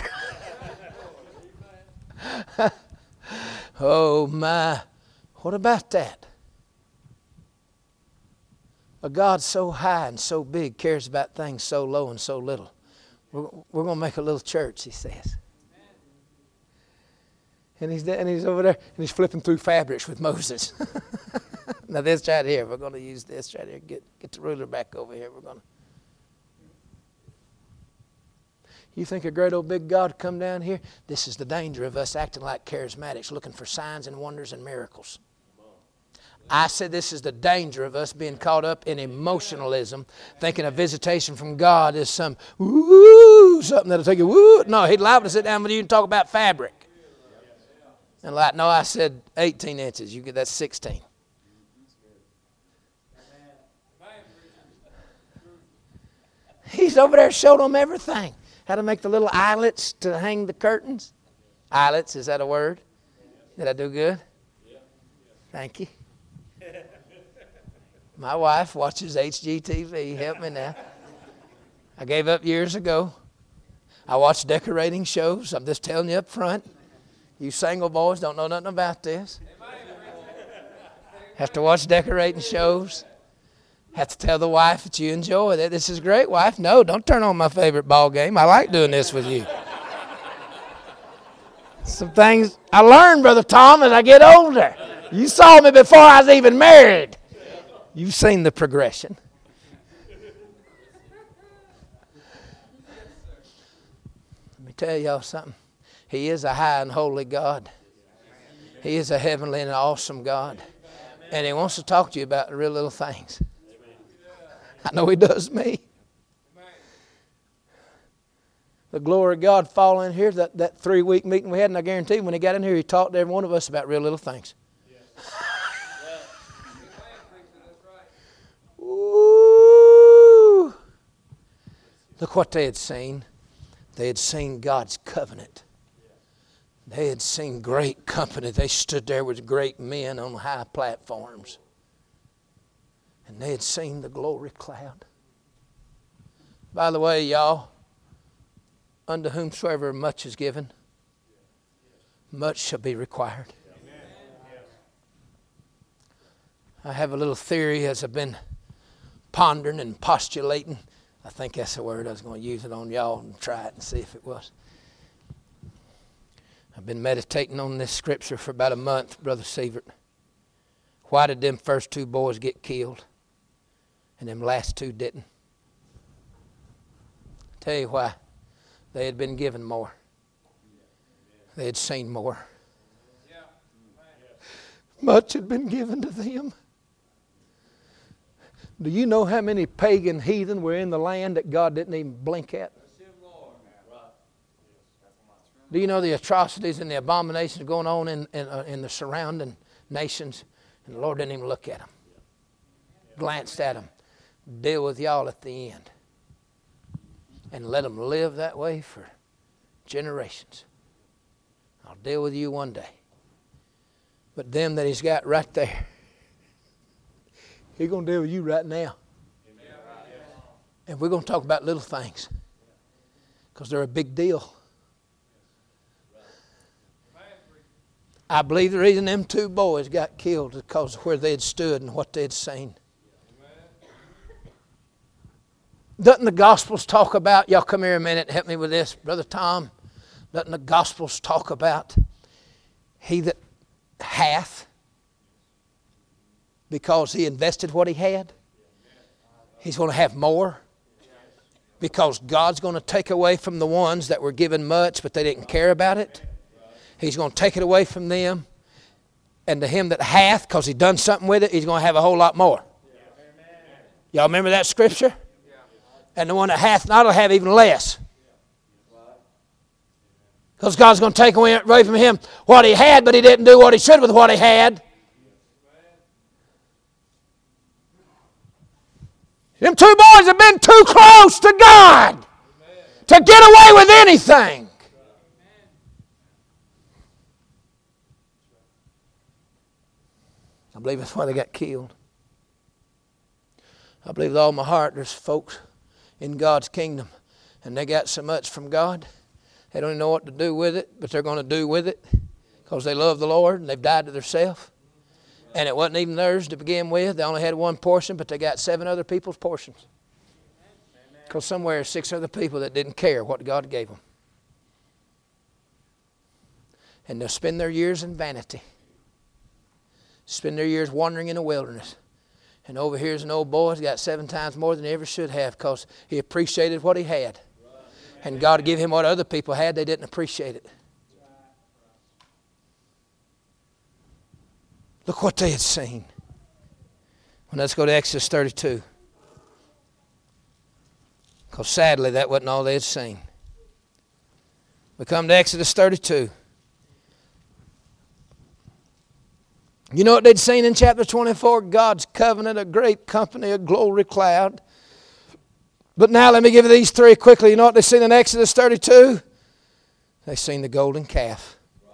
Oh my, what about that? A God so high and so big cares about things so low and so little. We're, we're going to make a little church, he says. And he's, and he's over there and he's flipping through fabrics with Moses. Now this right here, we're going to use this right here. Get, get the ruler back over here. We're going to. You think a great old big God come down here? This is the danger of us acting like charismatics, looking for signs and wonders and miracles. I said this is the danger of us being caught up in emotionalism, thinking a visitation from God is some woo, something that'll take you woo. No, he'd allow me to sit down with you and talk about fabric. And like, no, I said eighteen inches. You get that sixteen. He's over there showing them everything. How to make the little eyelets to hang the curtains. Eyelets, is that a word? Did I do good? Thank you. My wife watches H G T V. Help me now. I gave up years ago. I watch decorating shows. I'm just telling you up front. You single boys don't know nothing about this. Have to watch decorating shows. Have to tell the wife that you enjoy that. This is great, wife. No, don't turn on my favorite ball game. I like doing this with you. Some things I learned, Brother Tom, as I get older. You saw me before I was even married. You've seen the progression. Let me tell y'all something. He is a high and holy God. He is a heavenly and awesome God. And he wants to talk to you about the real little things. I know he does me. The glory of God fall in here, that, that three-week meeting we had, and I guarantee when he got in here, he talked to every one of us about real little things. Ooh. Look what they had seen. They had seen God's covenant. They had seen great company. They stood there with great men on high platforms. And they had seen the glory cloud. By the way, y'all, unto whomsoever much is given, much shall be required. Amen. I have a little theory as I've been pondering and postulating. I think that's the word. I was going to use it on y'all and try it and see if it was. I've been meditating on this scripture for about a month, Brother Sievert. Why did them first two boys get killed and them last two didn't? I'll tell you why. They had been given more. They had seen more. Much had been given to them. Do you know how many pagan heathen were in the land that God didn't even blink at? Do you know the atrocities and the abominations going on in, in, uh, in the surrounding nations? And the Lord didn't even look at them. Glanced at them. Deal with y'all at the end. And let them live that way for generations. I'll deal with you one day. But them that he's got right there, he's going to deal with you right now. And we're going to talk about little things. Because they're a big deal. I believe the reason them two boys got killed is because of where they had stood and what they had seen. Doesn't the Gospels talk about, y'all come here a minute and help me with this, Brother Tom. Doesn't the Gospels talk about he that hath, because he invested what he had, he's going to have more? Because God's going to take away from the ones that were given much but they didn't care about it. He's going to take it away from them. And to him that hath, because he's done something with it, he's going to have a whole lot more. Y'all remember that scripture? And the one that hath not will have even less. Because God's going to take away from him what he had, but he didn't do what he should with what he had. Them two boys have been too close to God to get away with anything. I believe that's why they got killed. I believe with all my heart there's folks in God's kingdom and they got so much from God they don't even know what to do with it, but they're going to do with it because they love the Lord and they've died to themselves. And it wasn't even theirs to begin with. They only had one portion, but they got seven other people's portions. Because somewhere there's six other people that didn't care what God gave them. And they'll spend their years in vanity. Spend their years wandering in the wilderness. And over here's an old boy who's got seven times more than he ever should have because he appreciated what he had. And God gave him what other people had, they didn't appreciate it. Look what they had seen. Well, let's go to Exodus thirty-two. Because sadly, that wasn't all they had seen. We come to Exodus thirty-two. You know what they'd seen in chapter twenty-four? God's covenant, a great company, a glory cloud. But now let me give you these three quickly. You know what they seen in Exodus thirty-two? They seen the golden calf.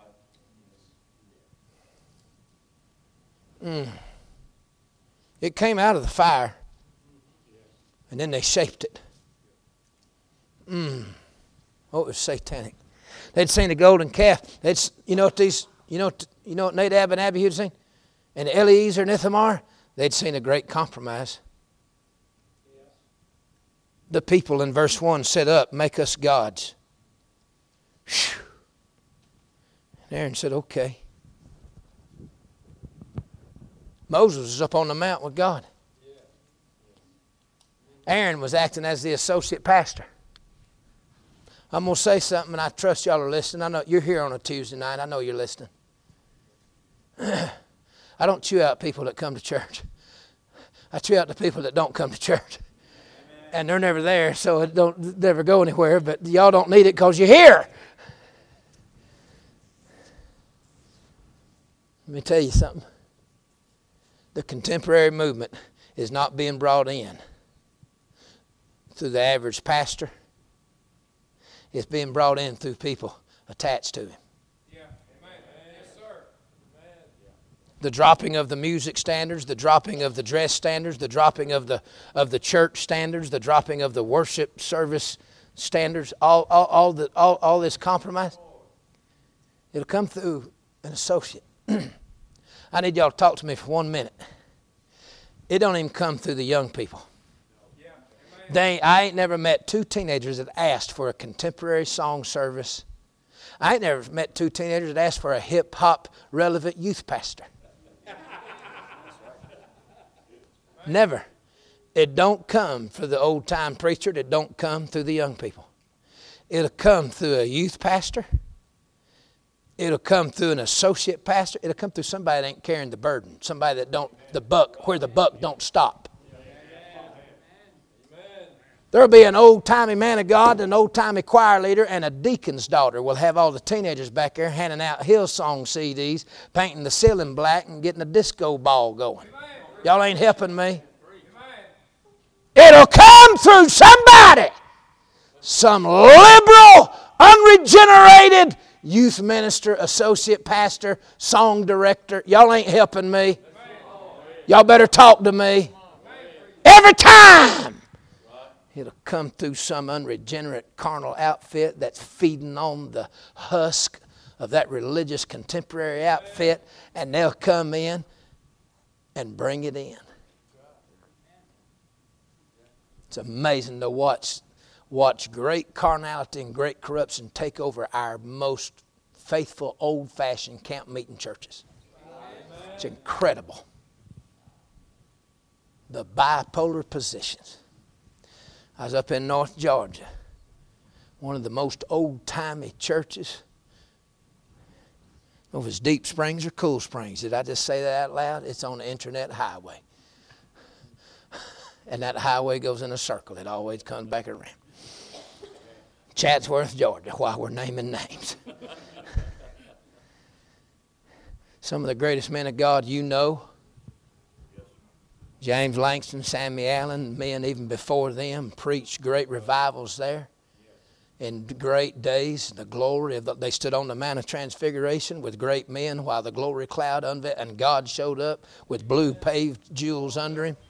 Mm. It came out of the fire. And then they shaped it. Mm. Oh, it was satanic. They'd seen the golden calf. They'd, you know what these, you know, you know what Nadab and Abihu had seen? And Eliezer and Ithamar? They'd seen a great compromise. The people in verse one set up, make us gods. Whew. And Aaron said, okay. Moses was up on the mount with God. Aaron was acting as the associate pastor. I'm going to say something, and I trust y'all are listening. I know you're here on a Tuesday night. I know you're listening. I don't chew out people that come to church. I chew out the people that don't come to church. And they're never there, so it don't never go anywhere. But y'all don't need it because you're here. Let me tell you something. The contemporary movement is not being brought in through the average pastor. It's being brought in through people attached to him. Yeah. Amen. Yes, sir. Amen. The dropping of the music standards, the dropping of the dress standards, the dropping of the of the church standards, the dropping of the worship service standards, all all all, the, all, all this compromise. It'll come through an associate. I need y'all to talk to me for one minute. It don't even come through the young people. They, I ain't never met two teenagers that asked for a contemporary song service. I ain't never met two teenagers that asked for a hip-hop relevant youth pastor. Never. It don't come for the old-time preacher. It don't come through the young people. It'll come through a youth pastor. It'll come through an associate pastor. It'll come through somebody that ain't carrying the burden. Somebody that don't, the buck, where the buck don't stop. There'll be an old-timey man of God, an old-timey choir leader, and a deacon's daughter will have all the teenagers back there handing out Hillsong C Ds, painting the ceiling black and getting a disco ball going. Y'all ain't helping me. It'll come through somebody. Some liberal, unregenerated youth minister, associate pastor, song director. Y'all ain't helping me. Y'all better talk to me. Every time. It'll come through some unregenerate carnal outfit that's feeding on the husk of that religious contemporary outfit, and they'll come in and bring it in. It's amazing to watch, watch great carnality and great corruption take over our most faithful, old-fashioned camp meeting churches. It's incredible. The bipolar positions. I was up in North Georgia, one of the most old-timey churches. I don't know if it's Deep Springs or Cool Springs. Did I just say that out loud? It's on the internet highway. And that highway goes in a circle. It always comes back around. Chatsworth, Georgia, while we're naming names. Some of the greatest men of God you know. James Langston, Sammy Allen, men even before them preached great revivals there. In great days, the glory of the, they stood on the Mount of Transfiguration with great men while the glory cloud unveiled and God showed up with blue paved jewels under him.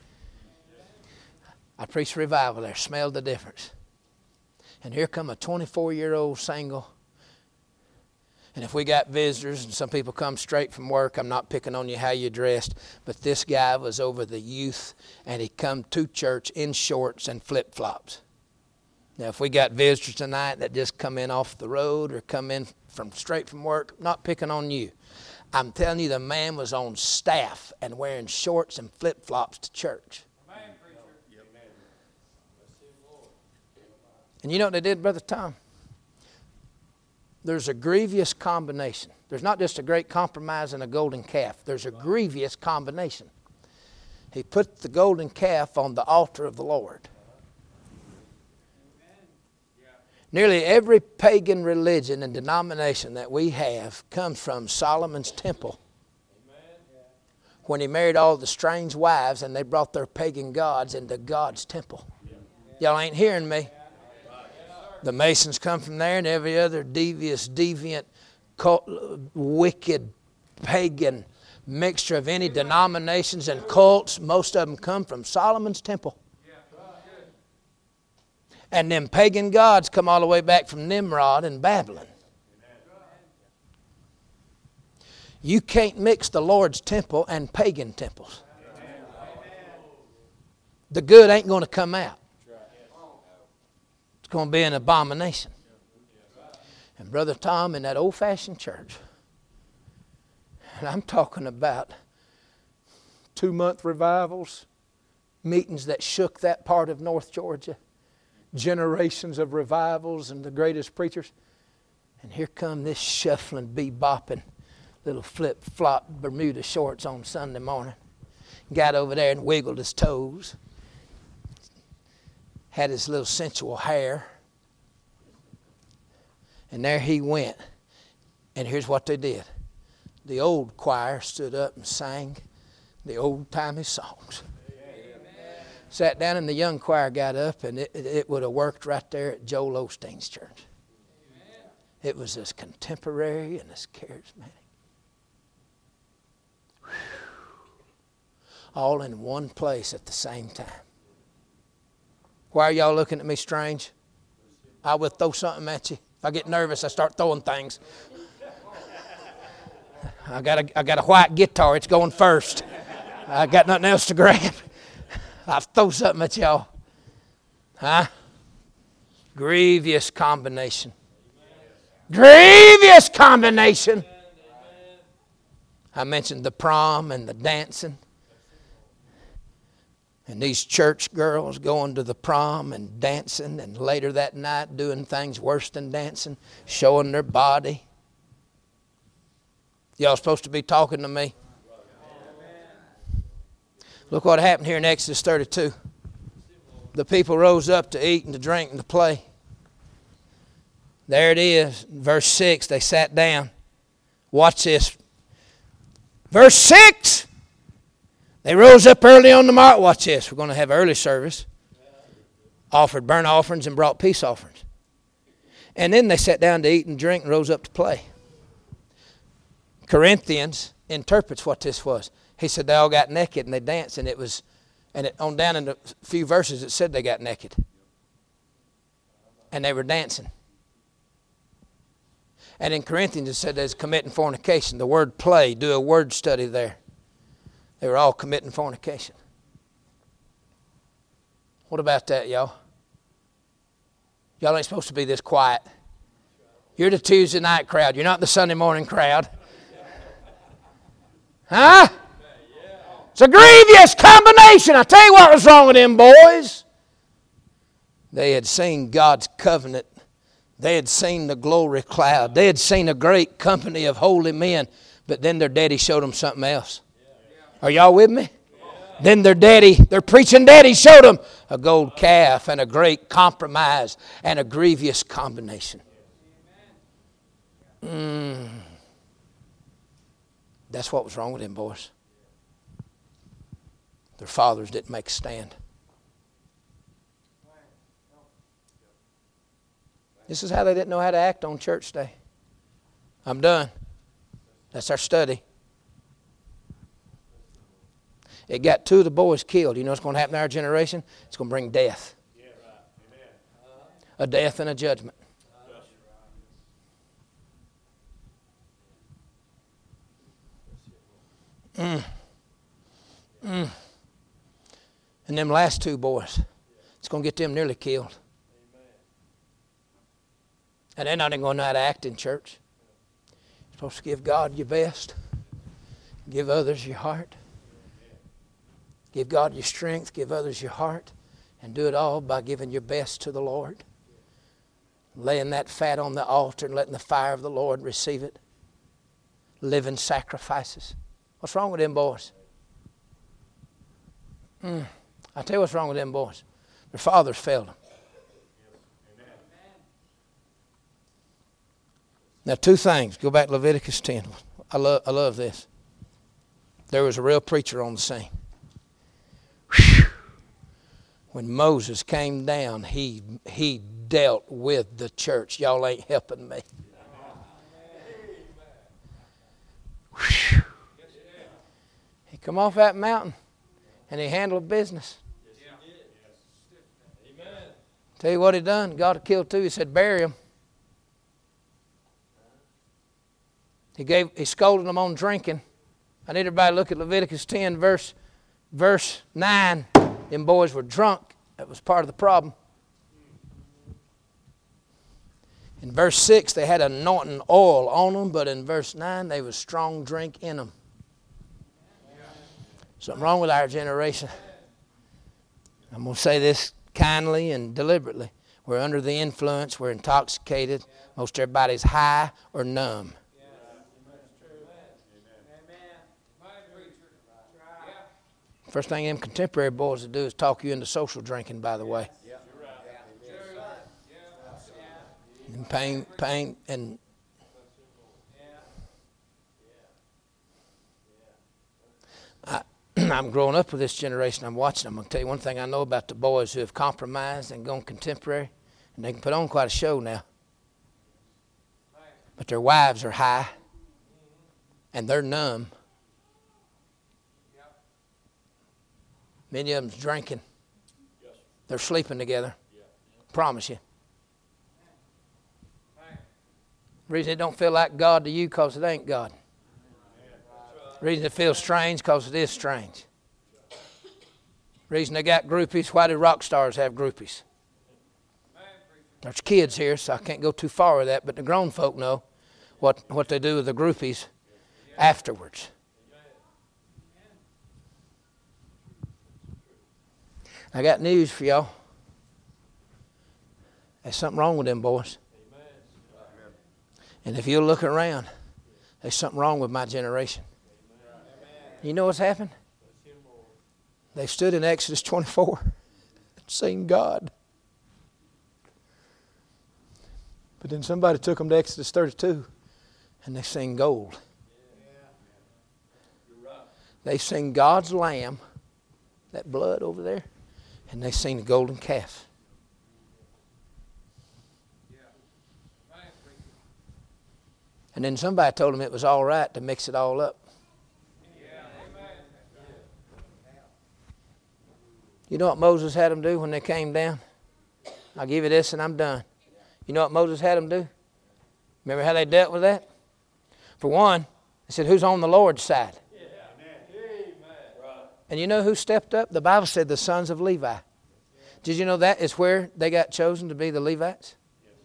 I preached revival there, smelled the difference. And here come a twenty-four-year-old single. And if we got visitors and some people come straight from work, I'm not picking on you how you dressed, but this guy was over the youth and he come to church in shorts and flip-flops. Now, if we got visitors tonight that just come in off the road or come in from straight from work, not picking on you. I'm telling you, the man was on staff and wearing shorts and flip-flops to church. Amen, preacher. Amen. And you know what they did, Brother Tom? There's a grievous combination. There's not just a great compromise and a golden calf. There's a grievous combination. He put the golden calf on the altar of the Lord. Nearly every pagan religion and denomination that we have comes from Solomon's temple. When he married all the strange wives and they brought their pagan gods into God's temple. Y'all ain't hearing me. The Masons come from there, and every other devious, deviant, cult, wicked, pagan mixture of any denominations and cults, most of them come from Solomon's temple. And them pagan gods come all the way back from Nimrod and Babylon. You can't mix the Lord's temple and pagan temples. The good ain't going to come out. Going to be an abomination. And Brother Tom, in that old-fashioned church, and I'm talking about two-month revivals, meetings that shook that part of North Georgia, generations of revivals and the greatest preachers. And here come this shuffling, bebopping, little flip-flop Bermuda shorts on Sunday morning. Got over there and wiggled his toes. Had his little sensual hair. And there he went. And here's what they did. The old choir stood up and sang the old-timey songs. Amen. Sat down and the young choir got up, and it, it would have worked right there at Joel Osteen's church. Amen. It was as contemporary and as charismatic. Whew. All in one place at the same time. Why are y'all looking at me strange? I will throw something at you. If I get nervous, I start throwing things. I got a, I got a white guitar. It's going first. I got nothing else to grab. I'll throw something at y'all. Huh? Grievous combination. Grievous combination. I mentioned the prom and the dancing. And these church girls going to the prom and dancing, and later that night doing things worse than dancing, showing their body. Y'all supposed to be talking to me? Look what happened here in Exodus thirty-two. The people rose up to eat and to drink and to play. There it is, verse six, they sat down. Watch this. Verse six, they rose up early on the morning. Watch this, we're going to have early service. Offered burnt offerings and brought peace offerings. And then they sat down to eat and drink and rose up to play. Corinthians interprets what this was. He said they all got naked and they danced, and it was, and it, on down in a few verses it said they got naked. And they were dancing. And in Corinthians it said they was committing fornication. The word play, do a word study there. They were all committing fornication. What about that, y'all? Y'all ain't supposed to be this quiet. You're the Tuesday night crowd. You're not the Sunday morning crowd. Huh? It's a grievous combination. I tell you what was wrong with them boys. They had seen God's covenant. They had seen the glory cloud. They had seen a great company of holy men. But then their daddy showed them something else. Are y'all with me? Then their daddy, their preaching daddy showed them a gold calf and a great compromise and a grievous combination. Mm. That's what was wrong with them boys. Their fathers didn't make a stand. This is how they didn't know how to act on church day. I'm done. That's our study. It got two of the boys killed. You know what's going to happen in our generation? It's going to bring death. A death and a judgment. Mm. Mm. And them last two boys, it's going to get them nearly killed. And they're not even going to know how to act in church. You're supposed to give God your best. Give others your heart. Give God your strength. Give others your heart. And do it all by giving your best to the Lord. Laying that fat on the altar and letting the fire of the Lord receive it. Living sacrifices. What's wrong with them boys? Mm. I tell you what's wrong with them boys. Their fathers failed them. Now, two things. Go back to Leviticus ten. I love, I love this. There was a real preacher on the scene. Whew. When Moses came down, he, he dealt with the church. Y'all ain't helping me. Whew. He come off that mountain and he handled business. Tell you what he done. God had killed two. He said, bury him. He gave. He scolded them on drinking. I need everybody to look at Leviticus ten, verse, verse nine. Them boys were drunk. That was part of the problem. In verse six, they had anointing oil on them, but in verse nine, they was strong drink in them. Something wrong with our generation. I'm going to say this kindly and deliberately. We're under the influence. We're intoxicated. Most everybody's high or numb. First thing them contemporary boys will do is talk you into social drinking, by the way. And pain, pain, and I, I'm growing up with this generation. I'm watching them. I'm going to tell you one thing I know about the boys who have compromised and gone contemporary, and they can put on quite a show now. But their wives are high, and they're numb. Many of them's drinking. They're sleeping together. Promise you. The reason it don't feel like God to you because it ain't God. The reason it feels strange because it is strange. Reason they got groupies, why do rock stars have groupies? There's kids here, so I can't go too far with that, but the grown folk know what, what they do with the groupies afterwards. I got news for y'all. There's something wrong with them boys. And if you look around, there's something wrong with my generation. You know what's happened? They stood in Exodus twenty-four and seen God. But then somebody took them to Exodus thirty-two and they seen gold. They seen God's lamb, that blood over there, and they seen the golden calf. And then somebody told them it was all right to mix it all up. You know what Moses had them do when they came down? I'll give you this and I'm done. You know what Moses had them do? Remember how they dealt with that? For one, they said, who's on the Lord's side? And you know who stepped up? The Bible said the sons of Levi. Did you know that is where they got chosen to be the Levites?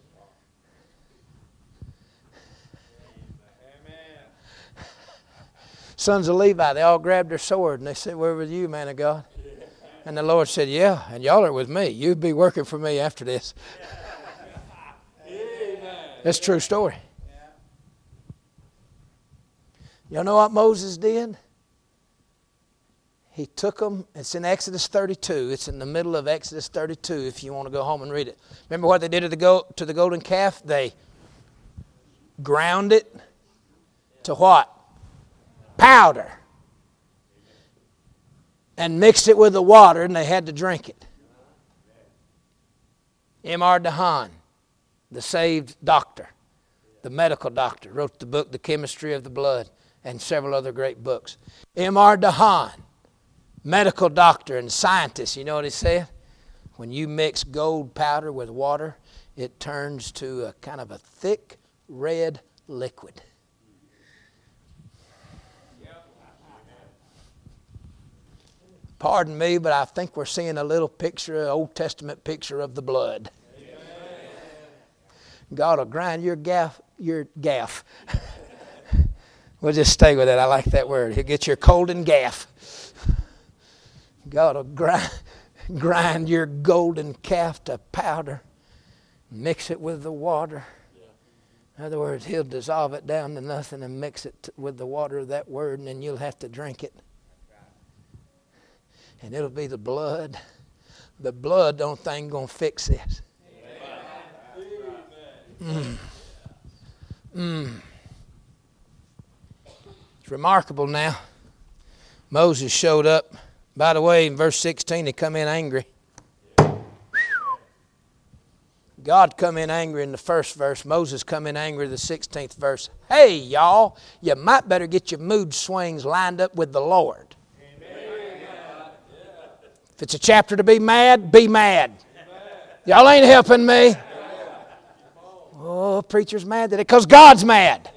Sons of Levi, they all grabbed their sword and they said, we're with you, man of God. And the Lord said, yeah, and y'all are with me. You'll be working for me after this. That's a true story. Y'all know what Moses did? He took them. It's in Exodus thirty-two. It's in the middle of Exodus thirty-two if you want to go home and read it. Remember what they did to the, go, to the golden calf? They ground it to what? Powder. And mixed it with the water, and they had to drink it. M R Dahan, the saved doctor, the medical doctor, wrote the book, The Chemistry of the Blood, and several other great books. M R Dahan, medical doctor and scientist, you know what he said? When you mix gold powder with water, it turns to a kind of a thick red liquid. Pardon me, but I think we're seeing a little picture, an Old Testament picture of the blood. Amen. God will grind your gaff, your gaff. We'll just stay with that. I like that word. He'll get your golden gaff. God will grind, grind your golden calf to powder. Mix it with the water. In other words, he'll dissolve it down to nothing and mix it with the water of that word, and then you'll have to drink it. And it'll be the blood. The blood, don't think gonna fix this. Mm. Mm. It's remarkable now. Moses showed up. By the way, in verse sixteen, he come in angry. God come in angry in the first verse. Moses come in angry in the sixteenth verse. Hey, y'all, you might better get your mood swings lined up with the Lord. If it's a chapter to be mad, be mad. Y'all ain't helping me. Oh, preacher's mad today because God's mad.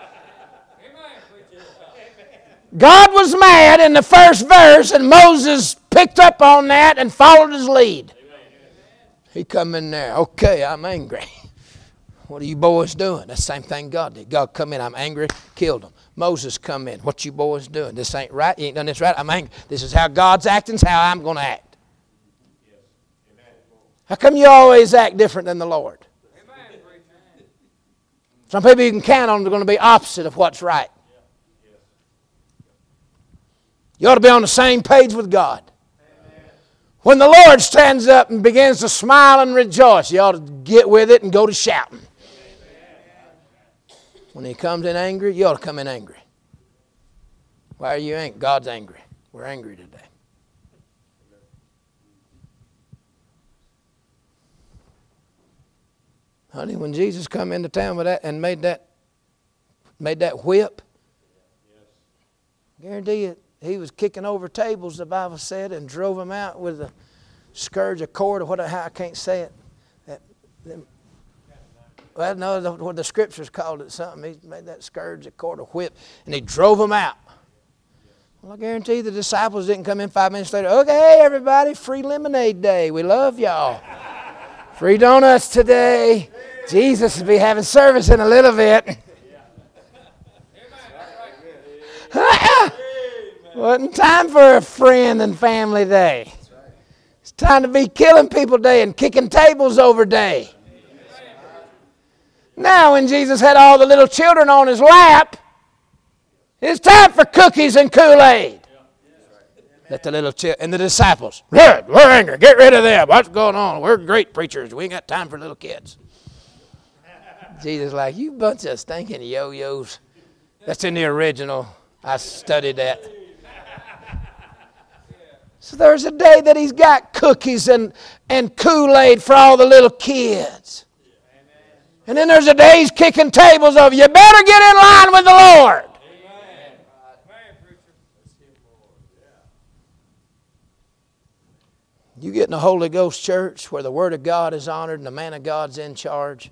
God was mad in the first verse, and Moses picked up on that and followed his lead. He come in there, okay, I'm angry. What are you boys doing? That's the same thing God did. God come in, I'm angry, killed them. Moses come in, what you boys doing? This ain't right, you ain't done this right, I'm angry. This is how God's acting, it's how I'm going to act. How come you always act different than the Lord? Some people you can count on are going to be opposite of what's right. You ought to be on the same page with God. When the Lord stands up and begins to smile and rejoice, you ought to get with it and go to shouting. When he comes in angry, you ought to come in angry. Why are you angry? God's angry. We're angry today. Honey, when Jesus come into town with that and made that made that whip, guarantee you, he was kicking over tables, the Bible said, and drove them out with a scourge, a cord, or what, how I can't say it. That, them, well, no, the, what the scriptures called it something. He made that scourge, a cord, a whip, and he drove them out. Well, I guarantee the disciples didn't come in five minutes later. Okay, everybody, free lemonade day. We love y'all. Free donuts today. Jesus will be having service in a little bit. Wasn't time for a friend and family day. It's time to be killing people day and kicking tables over day. Now when Jesus had all the little children on his lap, it's time for cookies and Kool-Aid. Let the little children and the disciples, Red, we're angry. Get rid of them. What's going on? We're great preachers. We ain't got time for little kids. Jesus like, you bunch of stinking yo-yos. That's in the original. I studied that. So there's a day that he's got cookies and, and Kool-Aid for all the little kids. And then there's a day he's kicking tables over. You better get in line with the Lord. You get in a Holy Ghost church where the Word of God is honored and the man of God's in charge.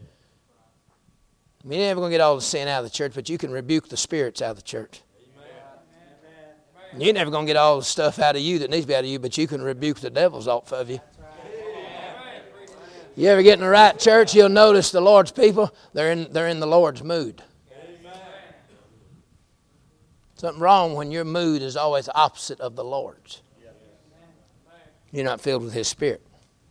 I mean, you're never going to get all the sin out of the church, but you can rebuke the spirits out of the church. You're never going to get all the stuff out of you that needs to be out of you, but you can rebuke the devils off of you. You ever get in the right church, you'll notice the Lord's people, they're in, they're in the Lord's mood. Something wrong when your mood is always opposite of the Lord's. You're not filled with His Spirit.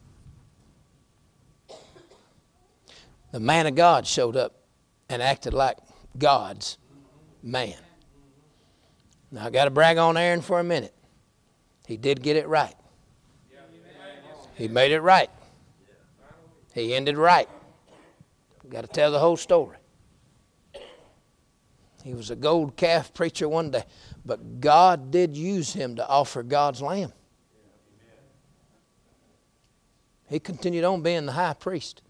The man of God showed up and acted like God's man. Now, I got to brag on Aaron for a minute. He did get it right. He made it right. He ended right. Got to tell the whole story. He was a gold calf preacher one day, but God did use him to offer God's lamb. He continued on being the high priest.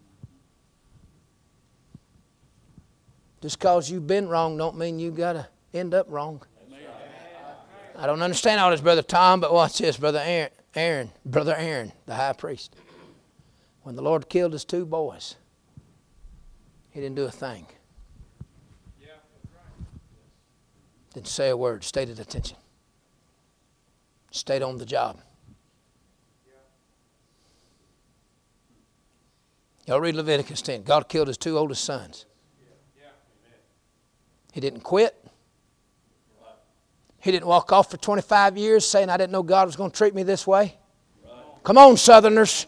Just because you've been wrong don't mean you got to end up wrong. I don't understand all this, Brother Tom, but watch this, Brother Aaron, Aaron, Brother Aaron, the high priest. When the Lord killed his two boys, he didn't do a thing. Didn't say a word, stayed at attention. Stayed on the job. Y'all read Leviticus ten. God killed his two oldest sons. He didn't quit. He didn't walk off for twenty-five years saying, I didn't know God was going to treat me this way. Come on, Southerners.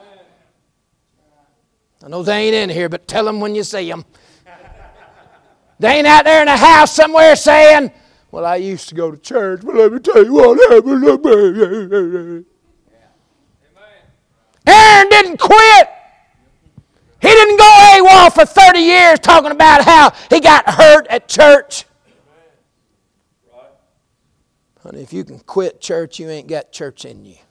I know they ain't in here, but tell them when you see them. They ain't out there in a house somewhere saying, well, I used to go to church, but let me tell you what happened. Aaron didn't quit. He didn't go AWOL for thirty years talking about how he got hurt at church. Honey, if you can quit church, you ain't got church in you.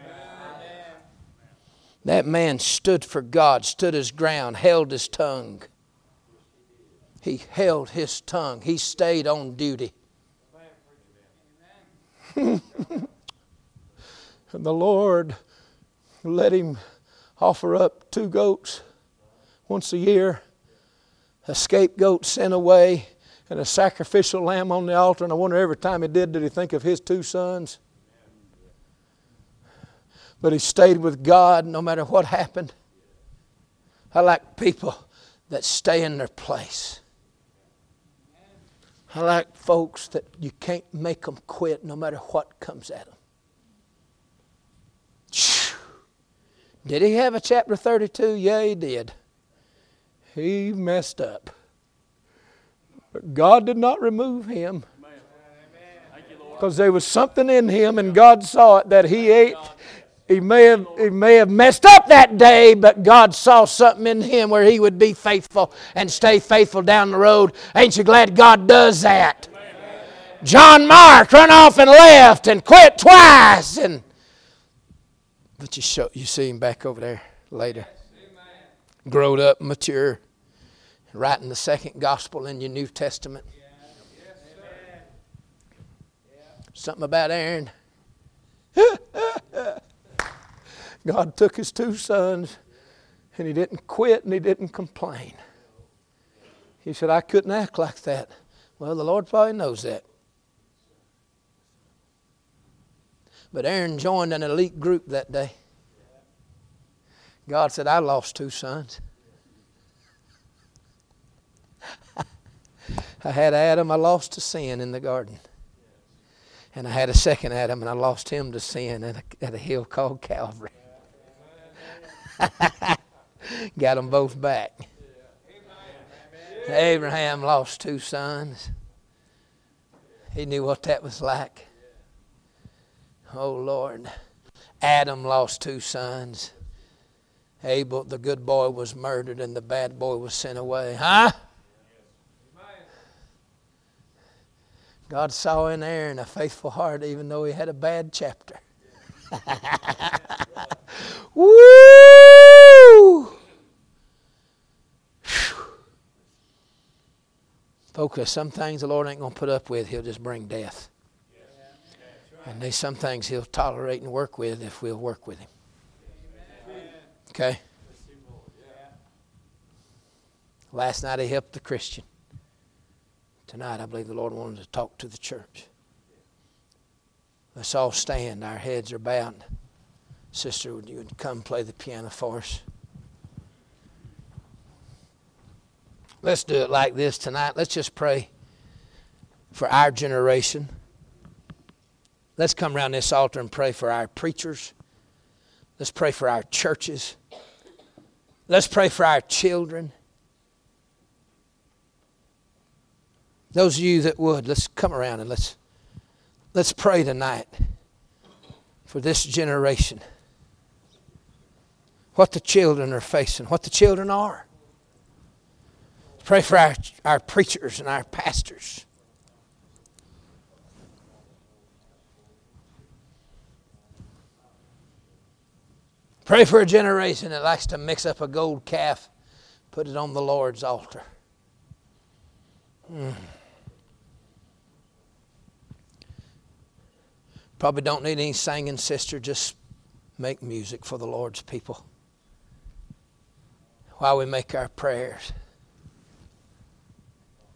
That man stood for God, stood his ground, held his tongue. He held his tongue. He stayed on duty. And the Lord let him offer up two goats once a year, a scapegoat sent away, and a sacrificial lamb on the altar. And I wonder every time he did, did he think of his two sons? But he stayed with God no matter what happened. I like people that stay in their place. I like folks that you can't make them quit no matter what comes at them. Did he have a chapter thirty-two? Yeah, he did. He messed up. But God did not remove him. Because there was something in him and God saw it that he ate. He may have, he may have messed up that day, but God saw something in him where he would be faithful and stay faithful down the road. Ain't you glad God does that? John Mark run off and left and quit twice. And but you, show, you see him back over there later. Growed up, mature, writing the second gospel in your New Testament. Something about Aaron. God took his two sons and he didn't quit and he didn't complain. He said, I couldn't act like that. Well, the Lord probably knows that. But Aaron joined an elite group that day. God said, I lost two sons. I had Adam, I lost to sin in the garden. And I had a second Adam, and I lost him to sin at a, at a hill called Calvary. Got them both back. Abraham lost two sons. He knew what that was like. Oh, Lord. Adam lost two sons. Abel, the good boy, was murdered, and the bad boy was sent away. Huh? God saw in Aaron a faithful heart, even though he had a bad chapter. Woo! Folks, some things the Lord ain't going to put up with. He'll just bring death. And there's some things He'll tolerate and work with if we'll work with Him. Okay? Last night He helped the Christian. Tonight I believe the Lord wanted to talk to the church. Let's all stand. Our heads are bowed. Sister, would you come play the piano for us? Let's do it like this tonight. Let's just pray for our generation. Let's come around this altar and pray for our preachers. Let's pray for our churches. Let's pray for our children. Those of you that would, let's come around and let's let's pray tonight for this generation. What the children are facing, what the children are. Pray for our, our preachers and our pastors. Pray for a generation that likes to mix up a gold calf, put it on the Lord's altar. Mm. Probably don't need any singing, sister. Just make music for the Lord's people while we make our prayers.